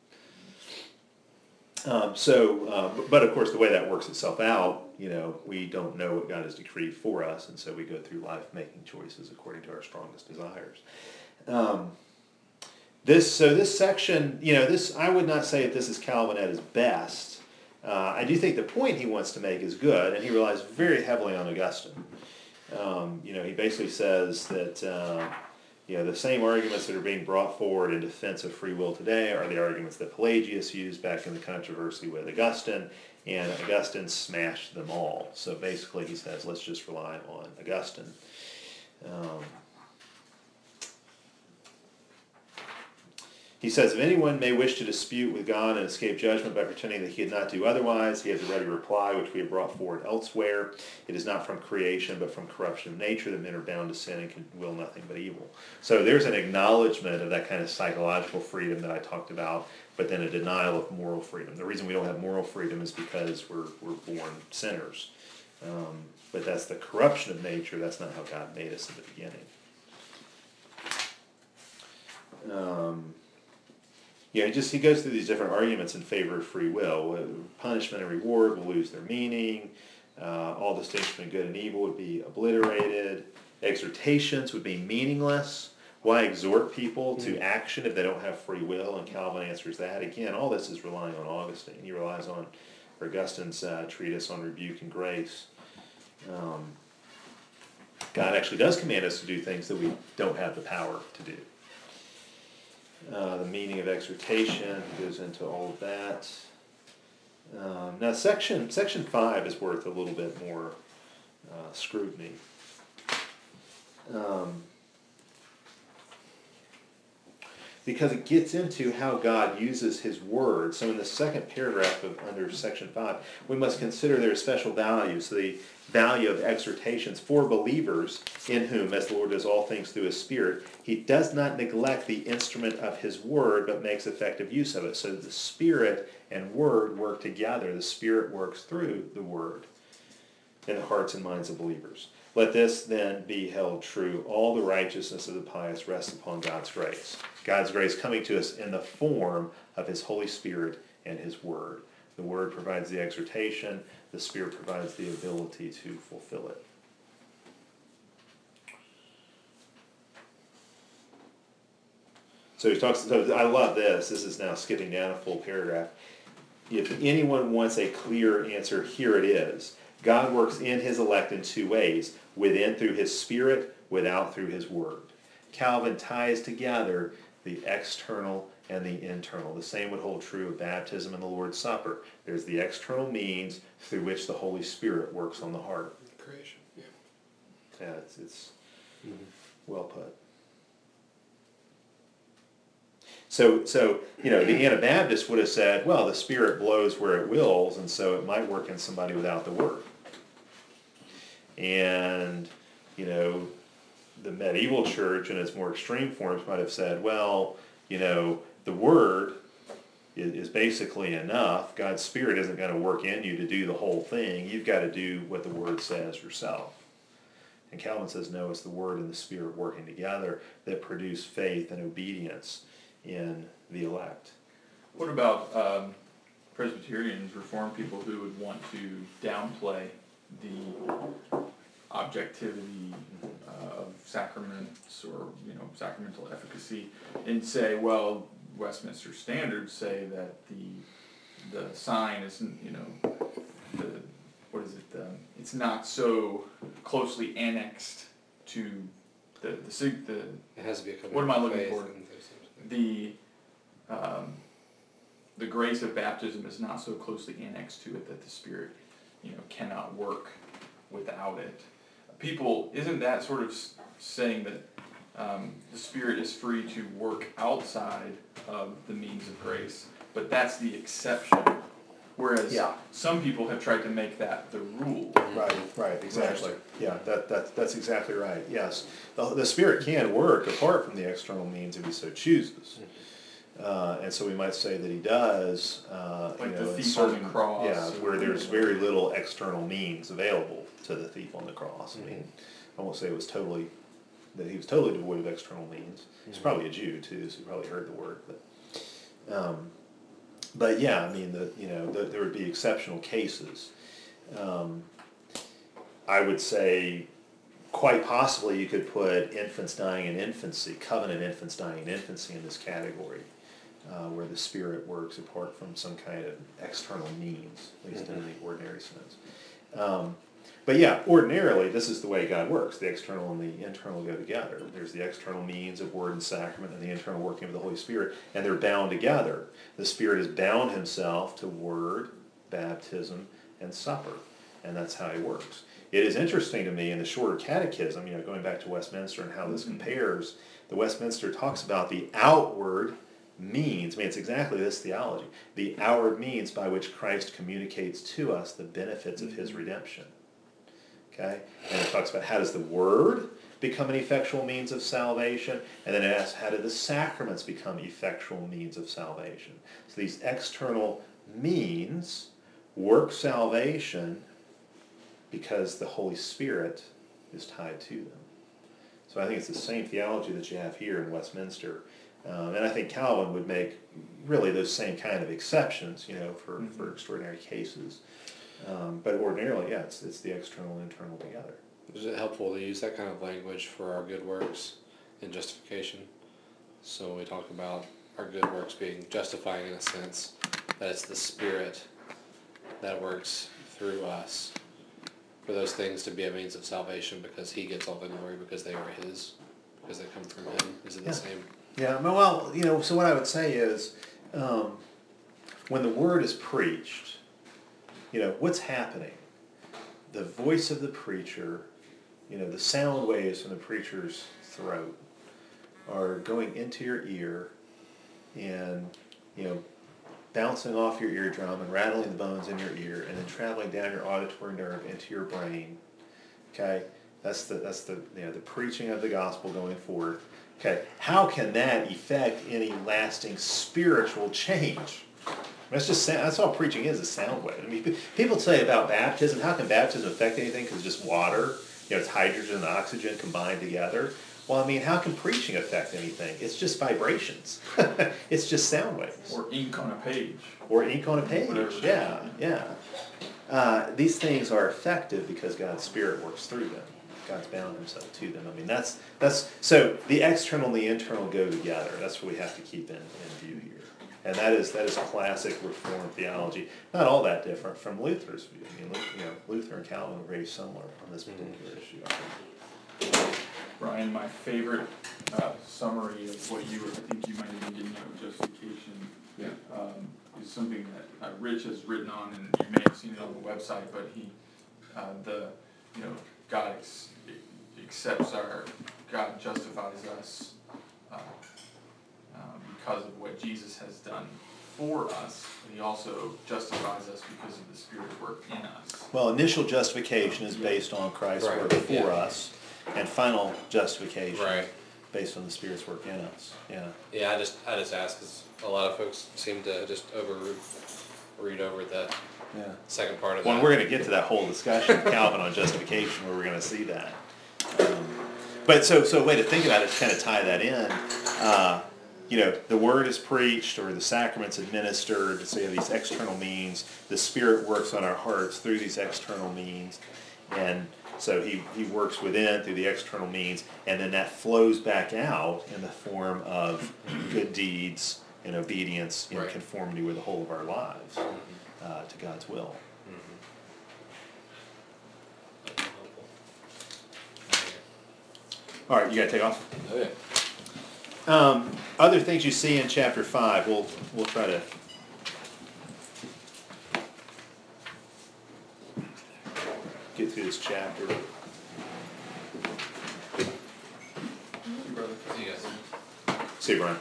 that. Um, so, uh, but of course, the way that works itself out, you know, we don't know what God has decreed for us, and so we go through life making choices according to our strongest desires. Um, this, so this section, you know, this I would not say that this is Calvin at his best. Uh, I do think the point he wants to make is good, and he relies very heavily on Augustine. Um, you know, he basically says that, uh, you know, the same arguments that are being brought forward in defense of free will today are the arguments that Pelagius used back in the controversy with Augustine, and Augustine smashed them all. So basically he says, let's just rely on Augustine. Um, He says, if anyone may wish to dispute with God and escape judgment by pretending that he did not do otherwise, he has a ready reply, which we have brought forward elsewhere. It is not from creation, but from corruption of nature that men are bound to sin and can will nothing but evil. So there's an acknowledgement of that kind of psychological freedom that I talked about, but then a denial of moral freedom. The reason we don't have moral freedom is because we're, we're born sinners. Um, but that's the corruption of nature. That's not how God made us in the beginning. Um, yeah, he just he goes through these different arguments in favor of free will. Uh, Punishment and reward will lose their meaning. Uh, all distinction between good and evil would be obliterated. Exhortations would be meaningless. Why exhort people to action if they don't have free will? And Calvin answers that. Again, all this is relying on Augustine. He relies on Augustine's uh, treatise on rebuke and grace. Um, God actually does command us to do things that we don't have the power to do. Uh, the meaning of exhortation goes into all of that. Um, now, section section five is worth a little bit more uh, scrutiny. Um, because it gets into how God uses His Word. So in the second paragraph of under section five, we must consider their special values, the value of exhortations for believers in whom, as the Lord does all things through His Spirit, He does not neglect the instrument of His Word, but makes effective use of it. So the Spirit and Word work together. The Spirit works through the Word in the hearts and minds of believers. Let this then be held true. All the righteousness of the pious rests upon God's grace. God's grace coming to us in the form of His Holy Spirit and His Word. The Word provides the exhortation. The Spirit provides the ability to fulfill it. So he talks. So I love this. This is now skipping down a full paragraph. If anyone wants a clear answer, here it is. God works in His elect in two ways: within through His Spirit, without through His Word. Calvin ties together the external and the internal. The same would hold true of baptism and the Lord's Supper. There's the external means through which the Holy Spirit works on the heart. Creation, yeah. Yeah, it's, it's Mm-hmm. well put. So, so you know, the Anabaptist would have said, well, the Spirit blows where it wills, and so it might work in somebody without the Word. And, you know, the medieval church in its more extreme forms might have said, well, you know, the Word is, is basically enough. God's Spirit isn't going to work in you to do the whole thing. You've got to do what the Word says yourself. And Calvin says, no, it's the Word and the Spirit working together that produce faith and obedience in the elect. What about um, Presbyterians, Reformed people who would want to downplay the objectivity uh, of sacraments or, you know, sacramental efficacy and say, well, Westminster standards say that the the sign isn't, you know, the what is it? Um, it's not so closely annexed to the the sig- the It has to be a covenant What am I of looking faith for? and those things. the um, the grace of baptism is not so closely annexed to it that the Spirit, you know, cannot work without it. People, isn't that sort of s- saying that um, the Spirit is free to work outside of the means of grace, but that's the exception. Whereas Yeah. some people have tried to make that the rule. Right, right, exactly. Yeah, that, that, that's exactly right, yes. The, the Spirit can work apart from the external means if He so chooses. Uh, and so we might say that He does, uh, you Like the know, in thief on the certain, cross yeah, or- where there's very little external means available to the thief on the cross. I mean, I won't say it was totally, that he was totally devoid of external means. He's probably a Jew too, so he probably heard the word, but, um, but yeah, I mean, the, you know, the, there would be exceptional cases. Um, I would say quite possibly you could put infants dying in infancy, covenant infants dying in infancy in this category, uh, where the Spirit works apart from some kind of external means, at least in the ordinary sense. Um, but yeah, ordinarily, this is the way God works. The external and the internal go together. There's the external means of word and sacrament and the internal working of the Holy Spirit, and they're bound together. The Spirit has bound Himself to word, baptism, and supper, and that's how He works. It is interesting to me in the Shorter Catechism, you know, going back to Westminster and how this compares, the Westminster talks about the outward means, I mean, it's exactly this theology, the outward means by which Christ communicates to us the benefits of His redemption. Okay? And it talks about how does the Word become an effectual means of salvation, and then it asks how do the sacraments become effectual means of salvation. So these external means work salvation because the Holy Spirit is tied to them. So I think it's the same theology that you have here in Westminster. Um, and I think Calvin would make really those same kind of exceptions, you know, for, mm-hmm. for extraordinary cases. Um, but ordinarily, yeah, it's, it's the external and internal together. Is it helpful to use that kind of language for our good works in justification? So we talk about our good works being justifying in a sense, that it's the Spirit that works through us for those things to be a means of salvation because He gets all the glory because they are His, because they come from Him. Is it yeah. the same? Yeah, well, you know, so what I would say is, um, when the Word is preached, you know, what's happening? The voice of the preacher, you know, the sound waves from the preacher's throat are going into your ear and, you know, bouncing off your eardrum and rattling the bones in your ear and then traveling down your auditory nerve into your brain. Okay? That's the that's the you know the preaching of the gospel going forth. Okay, how can that effect any lasting spiritual change? That's just that's all preaching is, is sound wave. I mean, people say about baptism, how can baptism affect anything? Because it's just water, you know, it's hydrogen and oxygen combined together. Well, I mean, how can preaching affect anything? It's just vibrations. It's just sound waves. Or ink on a page. Or ink on a page. Whatever. Yeah, yeah. Uh, these things are effective because God's Spirit works through them. God's bound Himself to them. I mean, that's that's so the external and the internal go together. That's what we have to keep in, in view here, and that is that is classic Reformed theology. Not all that different from Luther's view. I mean, you know, Luther and Calvin are very similar on this particular issue. I think. Brian, my favorite uh, summary of what you were, I think you might even didn't know, justification, Yeah. um, is something that uh, Rich has written on, and you may have seen it on the website. But he, uh, the, you know, God ex- accepts our, God justifies us uh, uh, because of what Jesus has done for us. But He also justifies us because of the Spirit's work in us. Well, initial justification is based on Christ's Right. work for Yeah. us, and final justification Right. based on the Spirit's work in us. Yeah. Yeah, I just I just ask because a lot of folks seem to just over read over that Yeah. second part of Well, that. we're going to get to that whole discussion of Calvin on justification, where we're going to see that. Um, but so, so a way to think about it to kind of tie that in. Uh, you know, the word is preached or the sacraments administered. So you have these external means. The Spirit works on our hearts through these external means, and so he, he works within through the external means, and then that flows back out in the form of good deeds and obedience in Right. conformity with the whole of our lives uh, to God's will. All right, you got to take off. Oh yeah. Um, other things you see in chapter five, we'll we'll try to get through this chapter. You brother. See you guys. See you, Brian.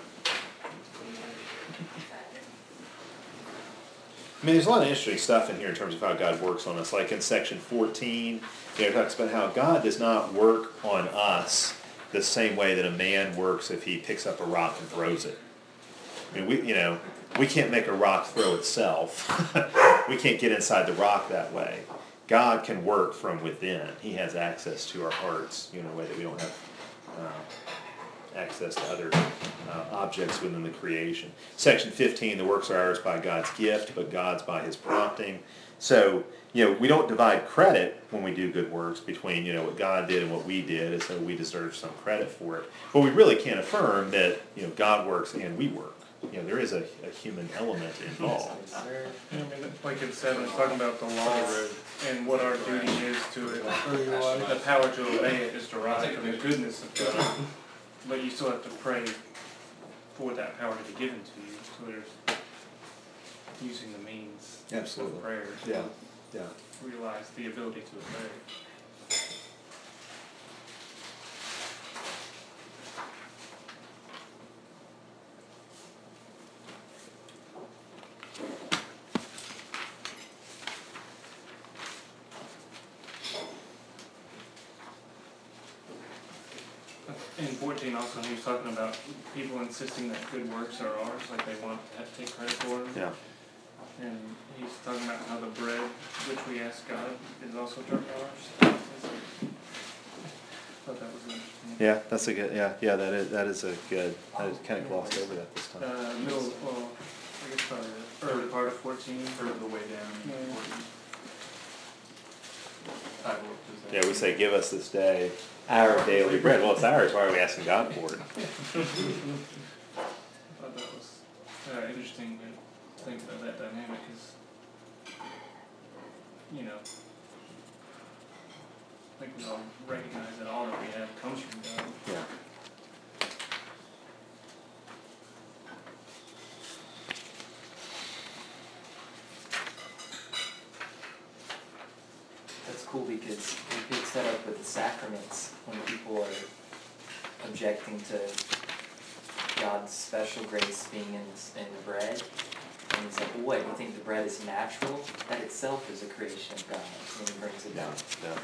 I mean, there's a lot of interesting stuff in here in terms of how God works on us. Like in section fourteen, you know, it talks about how God does not work on us the same way that a man works if he picks up a rock and throws it. I mean, we, you know, we can't make a rock throw itself. We can't get inside the rock that way. God can work from within. He has access to our hearts, you know, in a way that we don't have uh, access to other uh, objects within the creation. Section fifteen, the works are ours by God's gift, but God's by His prompting. So, you know, we don't divide credit when we do good works between, you know, what God did and what we did, and so we deserve some credit for it. But we really can't affirm that, you know, God works and we work. You know, there is a, a human element involved. I mean, like it said, it's talking about the law and what our duty is to it. The power to obey it is derived from the goodness of God. But you still have to pray for that power to be given to you. So there's using the means Absolutely. of prayer to Yeah, yeah. realize the ability to obey. In fourteen also, he was talking about people insisting that good works are ours, like they want to take credit for them. Yeah. and he's talking about how the bread which we ask God is also ours. Thought that was interesting. Yeah, that's a good, yeah, yeah, that is, that is a good, I kind of glossed over that this time. Uh, middle, well, I guess probably the early part of fourteen. Third of the way down. Yeah. I will present. Yeah, we say, give us this day our daily bread. Well, it's ours, why are we asking God for it? I thought that was uh, interesting to think about that dynamic, because, you know, I think we all recognize that all that we have comes from God. Yeah. That's cool because we picked that up with the sacraments when people are objecting to God's special grace being in the, in the bread. And he's like, well, what, you think the bread is natural? That itself is a creation of God. And he brings it Yeah, down. yeah.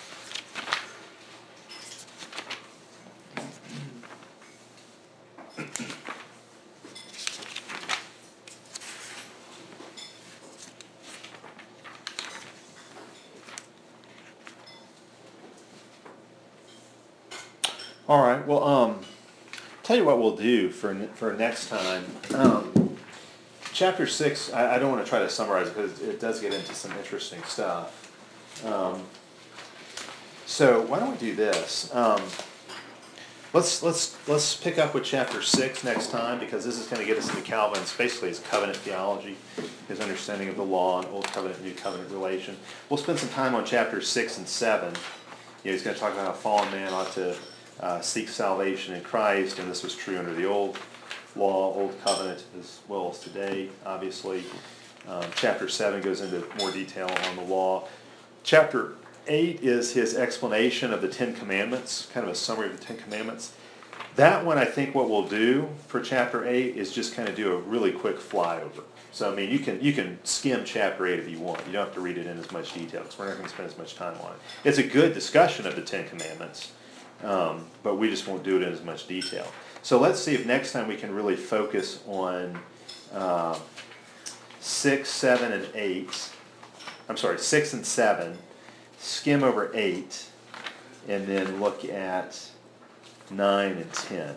All right. Well, um, tell you what we'll do for ne- for next time. Um, chapter six. I, I don't want to try to summarize it because it does get into some interesting stuff. Um, so why don't we do this? Um, let's let's let's pick up with chapter six next time, because this is going to get us into Calvin's basically his covenant theology, his understanding of the law and Old Covenant, New Covenant relation. We'll spend some time on chapters six and seven. You know, he's going to talk about how fallen man ought to Uh, seek salvation in Christ, and this was true under the old law, old covenant, as well as today, obviously. Um, chapter seven goes into more detail on the law. Chapter eight is his explanation of the Ten Commandments, kind of a summary of the Ten Commandments. That one, I think what we'll do for chapter eight is just kind of do a really quick flyover. So, I mean, you can you can skim chapter eight if you want. You don't have to read it in as much detail, because we're not going to spend as much time on it. It's a good discussion of the Ten Commandments. Um, but we just won't do it in as much detail. So let's see if next time we can really focus on uh, six, seven, and eight. I'm sorry, six and seven. Skim over eight, and then look at nine and ten.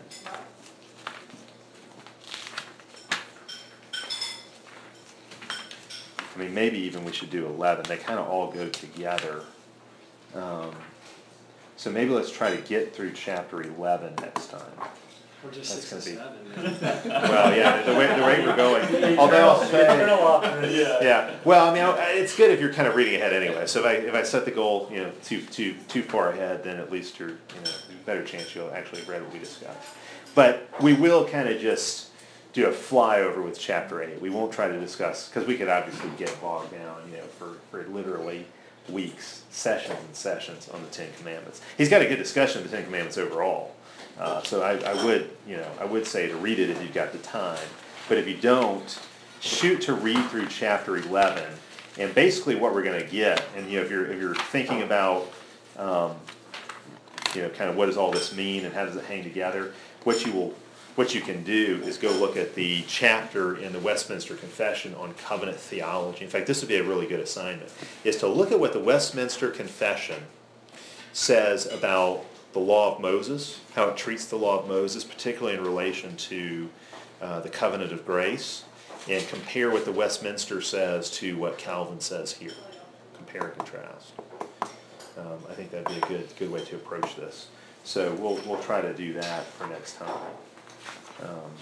I mean, maybe even we should do eleven. They kind of all go together. Um, So maybe let's try to get through chapter eleven next time. Or just That's six and gonna seven. Well, yeah, the way, the way we're going. Although I'll say, Yeah. yeah, well, I mean, I- it's good if you're kind of reading ahead anyway. So if I, if I set the goal, you know, too, too, too far ahead, then at least you're, you know, better chance you'll actually have read what we discussed. But we will kind of just do a flyover with chapter eight. We won't try to discuss, because we could obviously get bogged down, you know, for, for literally weeks, sessions and sessions on the Ten Commandments. He's got a good discussion of the Ten Commandments overall. Uh, so I, I would, you know, I would say to read it if you've got the time. But if you don't, shoot to read through chapter eleven. And basically what we're going to get, and you know, if you're if you're thinking about, um, you know, kind of what does all this mean and how does it hang together, what you will, what you can do is go look at the chapter in the Westminster Confession on covenant theology. In fact, this would be a really good assignment, is to look at what the Westminster Confession says about the law of Moses, how it treats the law of Moses, particularly in relation to uh, the covenant of grace, and compare what the Westminster says to what Calvin says here. Compare and contrast. Um, I think that'd be a good good way to approach this. So we'll we'll try to do that for next time. Um,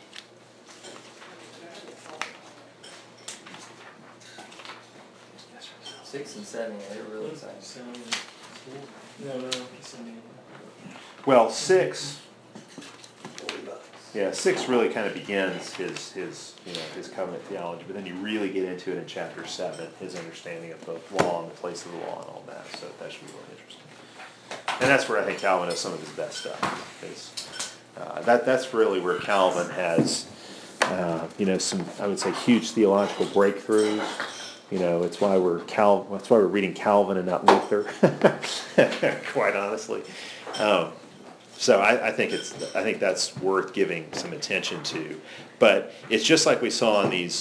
Six and seven, yeah, they're really exciting. Seven. No, no, seven. well, six. Yeah, six really kind of begins his his you know his covenant theology, but then you really get into it in chapter seven, his understanding of the law and the place of the law and all that. So that should be really interesting. And that's where I think Calvin has some of his best stuff. Is, uh, that that's really where Calvin has uh, you know some I would say huge theological breakthroughs. You know, it's why we're Cal. That's why we're reading Calvin and not Luther. Quite honestly. Um, So I, I think it's I think that's worth giving some attention to, but it's just like we saw in these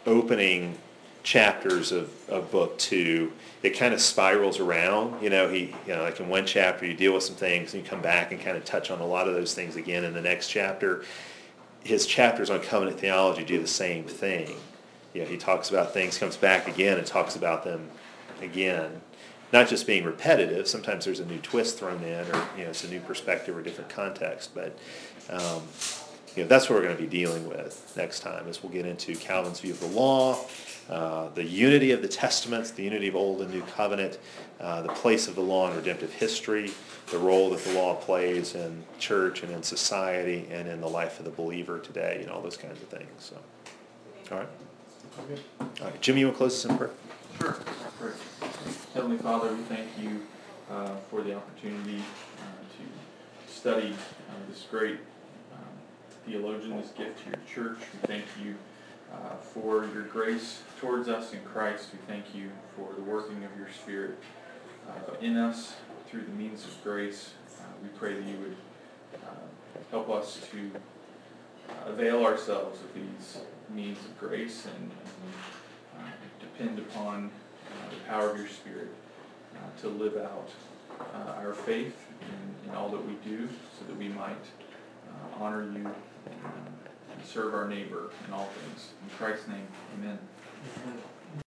opening chapters of, of book two, it kind of spirals around. You know, he, you know, like in one chapter you deal with some things and you come back and kind of touch on a lot of those things again in the next chapter. His chapters on covenant theology do the same thing. You know, he talks about things, comes back again and talks about them again. Not just being repetitive, sometimes there's a new twist thrown in, or, you know, it's a new perspective or different context, but, um, you know, that's what we're going to be dealing with next time, as we'll get into Calvin's view of the law, uh, the unity of the Testaments, the unity of Old and New Covenant, uh, the place of the law in redemptive history, the role that the law plays in church and in society and in the life of the believer today, you know, all those kinds of things. So, all right. Okay. All right, Jimmy, you want to close this in prayer? Sure. Great. Heavenly Father, we thank you uh, for the opportunity uh, to study uh, this great um, theologian, this gift to your church. We thank you uh, for your grace towards us in Christ. We thank you for the working of your Spirit uh, in us through the means of grace. Uh, we pray that you would uh, help us to uh, avail ourselves of these means of grace and, and uh, depend upon uh, the power of your Spirit uh, to live out uh, our faith in, in all that we do, so that we might uh, honor you uh, and serve our neighbor in all things. In Christ's name, amen. Mhm.